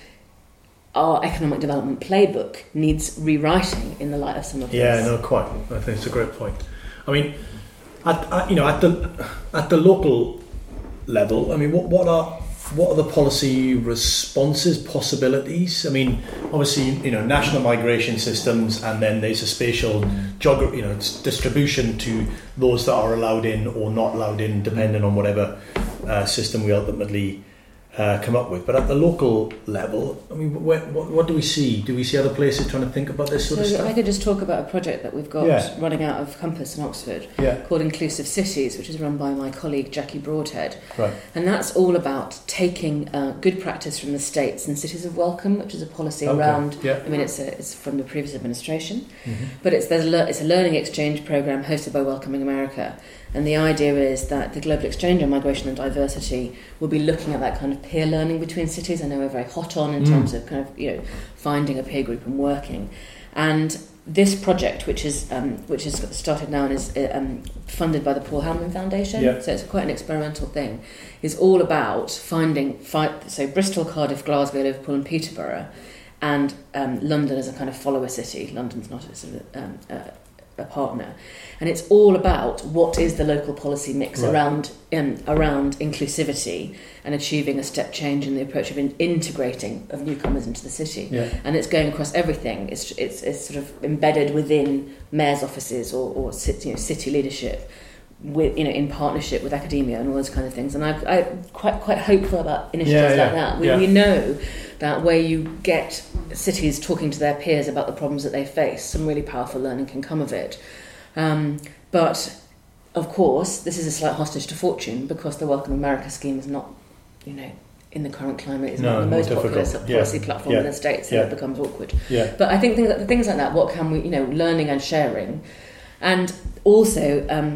our economic development playbook needs rewriting in the light of some of yeah, this. Yeah, no, quite. I think it's a great point. I mean, at, at you know, at the at the local level, I mean, what what are what are the policy responses, possibilities? I mean, obviously, you know, national migration systems, and then there's a spatial geography, you know, distribution to those that are allowed in or not allowed in, depending on whatever uh, system we ultimately Uh, come up with. But at the local level, I mean, where, what, what do we see? Do we see other places trying to think about this sort so of stuff? I could just talk about a project that we've got yeah. running out of Compass in Oxford yeah. called Inclusive Cities, which is run by my colleague Jackie Broadhead. Right. And that's all about taking uh, good practice from the States and Cities of Welcome, which is a policy okay. around, yeah. I mean, it's, a, it's from the previous administration, mm-hmm. but it's, there's a, it's a learning exchange program hosted by Welcoming America. And the idea is that the Global Exchange on Migration and Diversity will be looking at that kind of peer learning between cities. I know we're very hot on in mm. terms of kind of, you know, finding a peer group and working. And this project, which is um, which is started now and is um, funded by the Paul Hellman Foundation, yeah. so it's quite an experimental thing, is all about finding, fight, so Bristol, Cardiff, Glasgow, Liverpool and Peterborough, and um, London as a kind of follower city. London's not a sort of um, uh, a partner, and it's all about what is the local policy mix right. around um, around inclusivity and achieving a step change in the approach of in integrating of newcomers into the city. Yeah. And it's going across everything. It's it's, it's sort of embedded within mayors' offices or, or city, you know, city leadership, with, you know, in partnership with academia and all those kind of things. And I I'm quite quite hopeful about initiatives yeah, like yeah. that. We, yeah. we know that where you get cities talking to their peers about the problems that they face, some really powerful learning can come of it. Um, but of course, this is a slight hostage to fortune because the Welcome America scheme is not, you know, in the current climate, is no, not the most popular yeah. policy platform yeah. in the States, so yeah. it becomes awkward. Yeah. But I think things, things like that, what can we, you know, learning and sharing, and also um,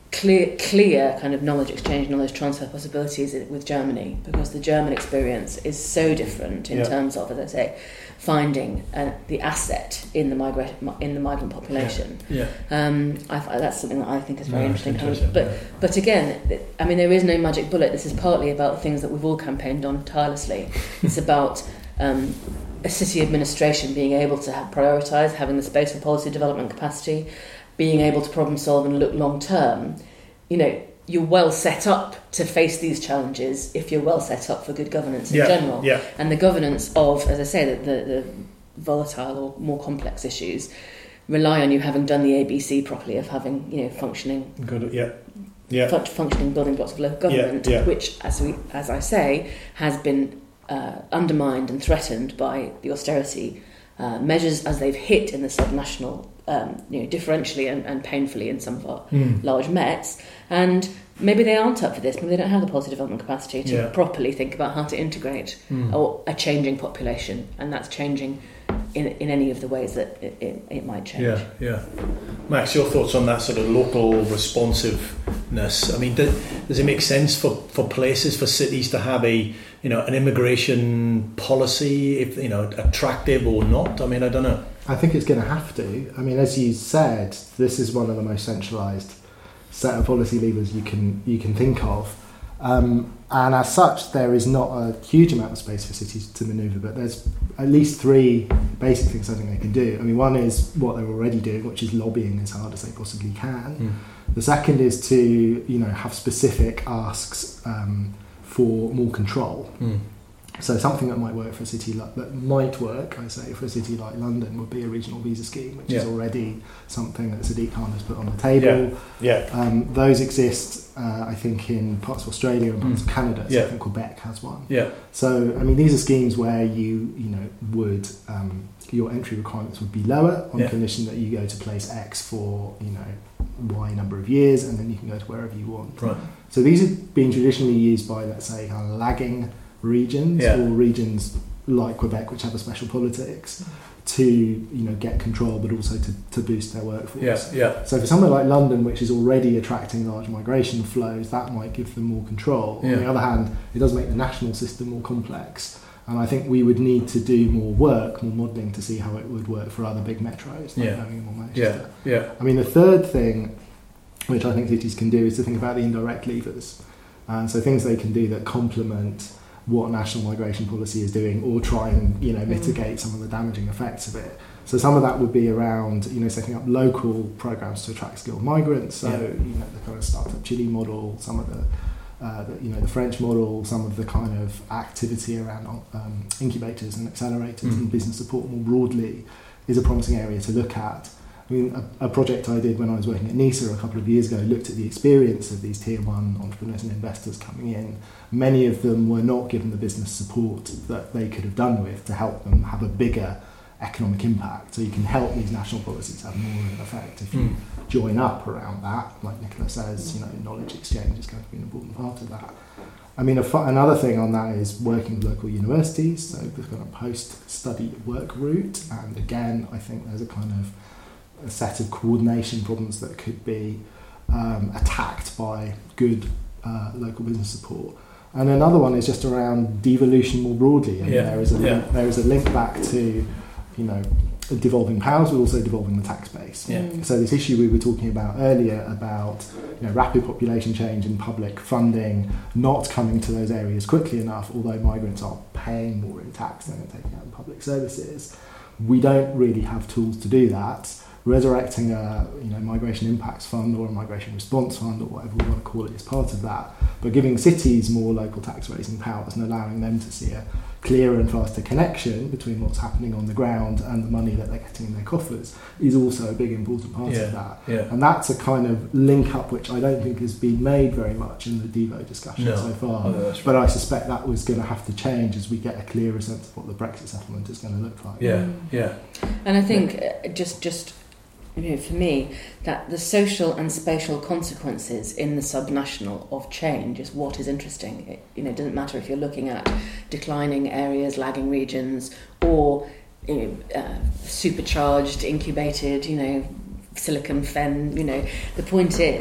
clear, clear kind of knowledge exchange, knowledge transfer possibilities with Germany, because the German experience is so different in yeah. terms of, as I say, finding uh, the asset in the migrant in the migrant population. Yeah. yeah. Um, I, that's something that I think is very no, interesting. interesting. But yeah. but again, I mean, there is no magic bullet. This is partly about things that we've all campaigned on tirelessly. It's about um, a city administration being able to have, prioritise, having the space for policy development capacity, being able to problem solve and look long term. You know, you're well set up to face these challenges if you're well set up for good governance in yeah. general. Yeah. And the governance of, as I say, the, the, the volatile or more complex issues rely on you having done the A B C properly, of having, you know, functioning Good. Yeah. Yeah. fun- functioning building blocks of local government, yeah. Yeah. which, as we as I say, has been uh, undermined and threatened by the austerity uh, measures as they've hit in the subnational, um, you know, differentially and, and painfully in some of our mm. large Mets. And maybe they aren't up for this. Maybe they don't have the policy development capacity to Yeah. properly think about how to integrate Mm. or a changing population, and that's changing in in any of the ways that it, it, it might change. Yeah, yeah. Max, your thoughts on that sort of local responsiveness? I mean, does, does it make sense for, for places, for cities to have a, you know, an immigration policy, if, you know, attractive or not? I mean, I don't know. I think it's going to have to. I mean, as you said, this is one of the most centralised set of policy levers you can you can think of. Um, and as such, there is not a huge amount of space for cities to manoeuvre, but there's at least three basic things I think they can do. I mean, one is what they're already doing, which is lobbying as hard as they possibly can. Mm. The second is to, you know, have specific asks um, for more control. Mm. So something that might work for a city like that might work, I say, for a city like London would be a regional visa scheme, which Yeah. is already something that Sadiq Khan has put on the table. Yeah. Um, those exist, uh, I think, in parts of Australia and parts Mm. of Canada. So Yeah. I think Quebec has one. Yeah. So I mean, these are schemes where you, you know, would um, your entry requirements would be lower on Yeah. condition that you go to place X for, you know, Y number of years, and then you can go to wherever you want. Right. So these have been traditionally used by, let's say, kind of lagging regions Yeah. or regions like Quebec, which have a special politics, to, you know, get control, but also to, to boost their workforce. Yeah. Yeah. So for somewhere like London, which is already attracting large migration flows, that might give them more control. Yeah. On the other hand, it does make the national system more complex. And I think we would need to do more work, more modelling, to see how it would work for other big metros like Yeah. Birmingham or Yeah. Manchester. Yeah. I mean, the third thing, which I think cities can do, is to think about the indirect levers. And so things they can do that complement what national migration policy is doing, or try and, you know, mitigate some of the damaging effects of it. So some of that would be around, you know, setting up local programs to attract skilled migrants. So, Yeah. you know, the kind of Startup Chile model, some of the, uh, the, you know, the French model, some of the kind of activity around um, incubators and accelerators Mm. and business support more broadly is a promising area to look at. I mean, a, a project I did when I was working at NISA a couple of years ago looked at the experience of these tier one entrepreneurs and investors coming in. Many of them were not given the business support that they could have done with to help them have a bigger economic impact. So you can help these national policies have more of an effect if you Mm. join up around that. Like Nicola says, you know, knowledge exchange is going to be an important part of that. I mean, a fu- another thing on that is working with local universities. So we've got a post-study work route, and again, I think there's a kind of a set of coordination problems that could be um, attacked by good uh, local business support. And another one is just around devolution more broadly. I mean, Yeah. there is a Yeah. link, there is a link back to, you know, devolving powers, but also devolving the tax base. Yeah. Mm. So this issue we were talking about earlier about, you know, rapid population change and public funding not coming to those areas quickly enough, although migrants are paying more in tax than they're taking out in public services. We don't really have tools to do that. Resurrecting a, you know, migration impacts fund or a migration response fund or whatever we want to call it is part of that. But giving cities more local tax raising powers and allowing them to see a clearer and faster connection between what's happening on the ground and the money that they're getting in their coffers is also a big important part Yeah. of that. Yeah. And that's a kind of link up which I don't think has been made very much in the Devo discussion No. so far. Oh, that's But I suspect that was going to have to change as we get a clearer sense of what the Brexit settlement is going to look like. Yeah. Mm. Yeah. And I think uh, just just you know, for me, that the social and spatial consequences in the subnational of change is what is interesting. It, you know, it doesn't matter if you're looking at declining areas, lagging regions, or you know, uh, supercharged, incubated, you know, silicon fen. You know, the point is,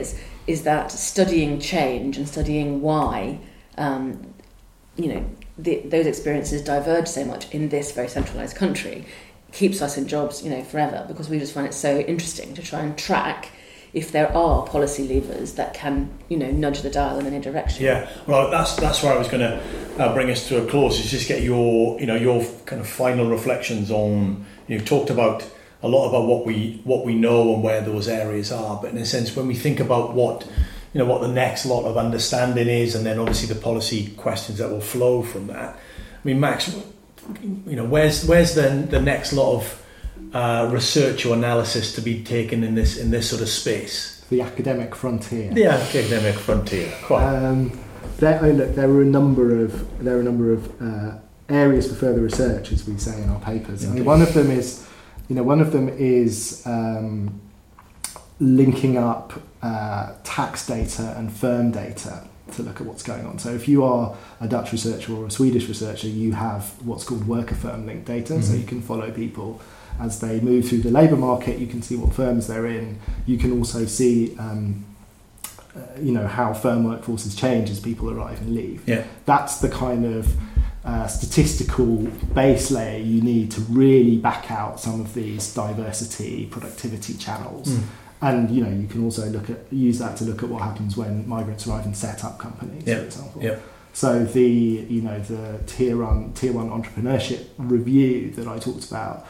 is that studying change and studying why, um, you know, the, those experiences diverge so much in this very centralised country keeps us in jobs, you know, forever, because we just find it so interesting to try and track if there are policy levers that can, you know, nudge the dial in any direction. Yeah, well, that's that's where I was going to uh, bring us to a close. Is just get your, you know, your kind of final reflections on. You've talked about a lot about what we what we know and where those areas are, but in a sense, when we think about what, you know, what the next lot of understanding is, and then obviously the policy questions that will flow from that. I mean, Max, you know, where's where's the the next lot of uh, research or analysis to be taken in this in this sort of space? The academic frontier. The academic frontier. Quite. Um, there, oh look, there are a number of there are a number of uh, areas for further research, as we say in our papers. I mean, one of them is, you know, one of them is um, linking up uh, tax data and firm data to look at what's going on. So if you are a Dutch researcher or a Swedish researcher, you have what's called worker firm linked data, mm-hmm. so you can follow people as they move through the labour market. You can see what firms they're in. You can also see um, uh, you know, how firm workforces change as people arrive and leave. Yeah. That's the kind of uh, statistical base layer you need to really back out some of these diversity, productivity channels. Mm. And, you know, you can also look at use that to look at what happens when migrants arrive and set up companies, yep. for example. Yep. So the, you know, the tier one, tier one entrepreneurship review that I talked about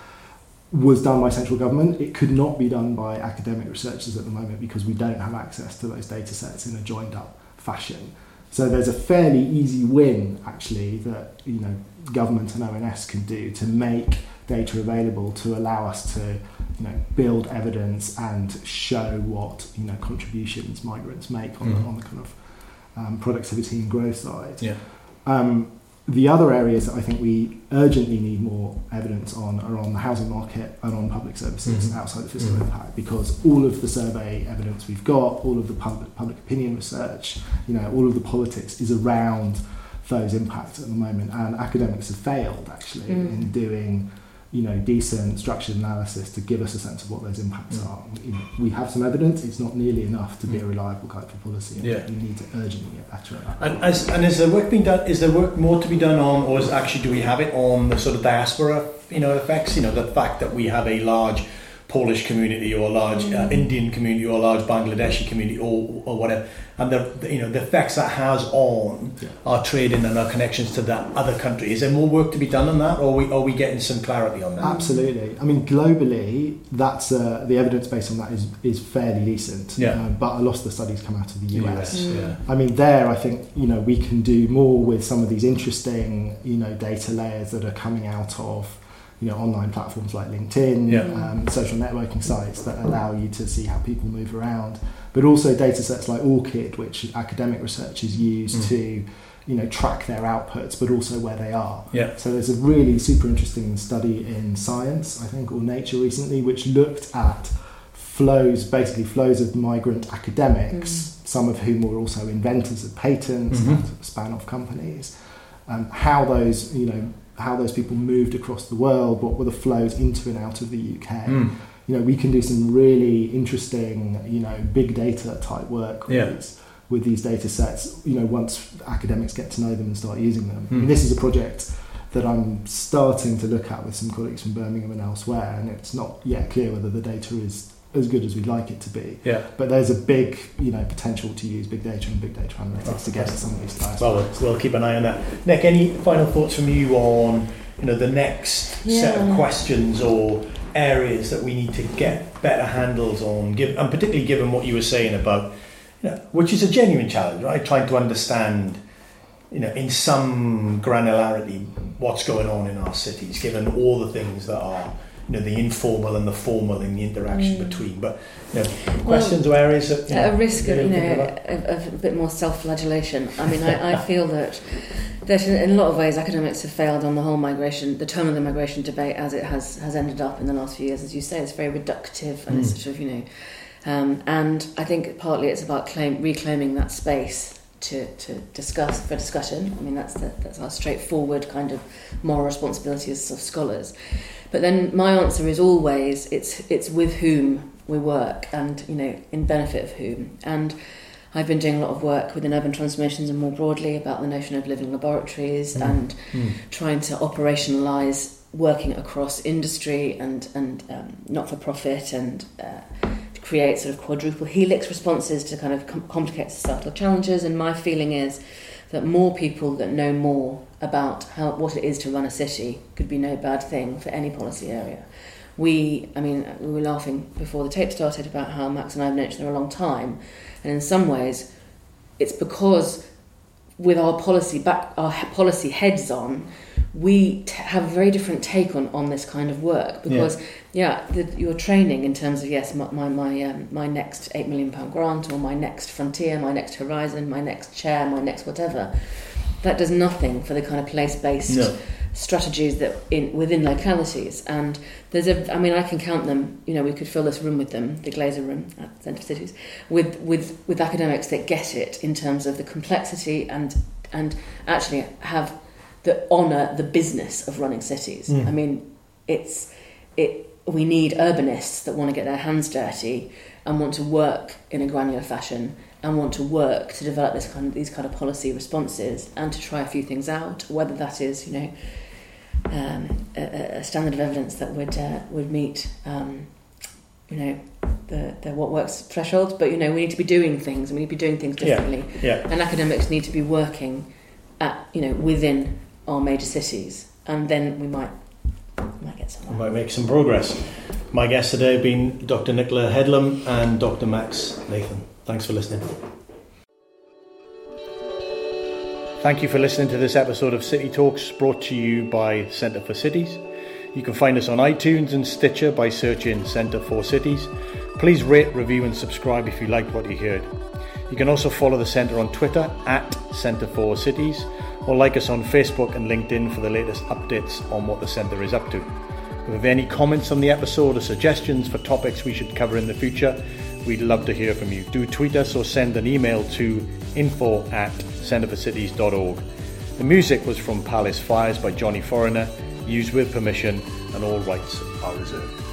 was done by central government. It could not be done by academic researchers at the moment because we don't have access to those data sets in a joined up fashion. So there's a fairly easy win, actually, that, you know, government and O N S can do to make data available to allow us to, you know, build evidence and show what, you know, contributions migrants make on, mm-hmm. the, on the kind of um, productivity and growth side. Yeah. Um, the other areas that I think we urgently need more evidence on are on the housing market and on public services mm-hmm. outside the fiscal mm-hmm. impact, because all of the survey evidence we've got, all of the public public opinion research, you know, all of the politics is around those impacts at the moment, and academics have failed actually mm. in doing, you know, decent structured analysis to give us a sense of what those impacts mm. are. You know, we have some evidence, it's not nearly enough to be a reliable guide for policy, and yeah. we need to urgently get better at that. And, as, and is there work being done, is there work more to be done on, or is actually, do we have it on the sort of diaspora, you know, effects, you know, the fact that we have a large Polish community or a large mm. uh, Indian community or a large Bangladeshi community or, or whatever, and the, the you know the effects that has on yeah. our trading and our connections to that other country. Is there more work to be done on that, or are we, are we getting some clarity on that? Absolutely. I mean, globally, that's uh, the evidence based on that is is fairly decent. Yeah. Um, but a lot of the studies come out of the U S. U S mm. yeah. I mean, there, I think, you know, we can do more with some of these interesting, you know, data layers that are coming out of, you know, online platforms like LinkedIn, yeah. um, social networking sites that allow you to see how people move around, but also data sets like ORCID, which academic researchers use mm. to, you know, track their outputs, but also where they are. Yeah. So there's a really super interesting study in Science, I think, or Nature recently, which looked at flows, basically flows of migrant academics, mm. some of whom were also inventors of patents, mm-hmm. and span-off companies, um, how those, you know, how those people moved across the world, what were the flows into and out of the U K. Mm. You know, we can do some really interesting, you know, big data type work with, yeah. these, with these data sets, you know, once academics get to know them and start using them. Mm. I mean, this is a project that I'm starting to look at with some colleagues from Birmingham and elsewhere, and it's not yet clear whether the data is as good as we'd like it to be. Yeah. But there's a big, you know, potential to use big data and big data analytics to get at some of these types. Well, well, we'll keep an eye on that. Nick, any final thoughts from you on, you know, the next yeah. set of questions or areas that we need to get better handles on, give, and particularly given what you were saying about, you know, which is a genuine challenge, right? Trying to understand, you know, in some granularity what's going on in our cities, given all the things that are, you know, the informal and the formal in the interaction mm. between. But, you know, questions well, or areas that, you know, at a risk of, you know, of, of a bit more self-flagellation. I mean, I, I feel that that in a lot of ways academics have failed on the whole migration, the tone of the migration debate as it has has ended up in the last few years. As you say, it's very reductive and mm. it's sort of, you know, um, and I think partly it's about claim, reclaiming that space to, to discuss for discussion. I mean, that's the, that's our straightforward kind of moral responsibility as sort of scholars. But then my answer is always it's it's with whom we work, and, you know, in benefit of whom. And I've been doing a lot of work within urban transformations and more broadly about the notion of living laboratories mm. and mm. trying to operationalise working across industry and, and um, not-for-profit and uh, to create sort of quadruple helix responses to kind of com- complicate societal challenges. And my feeling is that more people that know more about how what it is to run a city could be no bad thing for any policy area. We, I mean, we were laughing before the tape started about how Max and I have known each other a long time, and in some ways, it's because with our policy back, our policy heads on, we t- have a very different take on, on this kind of work. Because, yeah, yeah the, your training in terms of yes, my my my, um, my next eight million pound grant or my next frontier, my next horizon, my next chair, my next whatever, that does nothing for the kind of place-based. No. Strategies that in within localities, and there's a I mean I can count them, you know, we could fill this room with them, the Glazer room at Centre for Cities, with with with academics that get it in terms of the complexity and and actually have the honour the business of running cities. Mm. I mean it's it we need urbanists that want to get their hands dirty and want to work in a granular fashion and want to work to develop this kind of these kind of policy responses and to try a few things out, whether that is, you know, um, a, a standard of evidence that would uh, would meet, um, you know, the, the what works thresholds. But you know, we need to be doing things, and we need to be doing things differently. Yeah. Yeah. And academics need to be working at, you know, within our major cities, and then we might we might get somewhere. We might make some progress. My guests today have been Doctor Nicola Headlam and Doctor Max Latham. Thanks for listening. Thank you for listening to this episode of City Talks, brought to you by Centre for Cities. You can find us on iTunes and Stitcher by searching Centre for Cities. Please rate, review and subscribe if you liked what you heard. You can also follow the Centre on Twitter at Centre for Cities, or like us on Facebook and LinkedIn for the latest updates on what the Centre is up to. If you have any comments on the episode or suggestions for topics we should cover in the future, we'd love to hear from you. Do tweet us or send an email to info at centre for cities dot org. The music was from Palace Fires by Johnny Foreigner, used with permission, and all rights are reserved.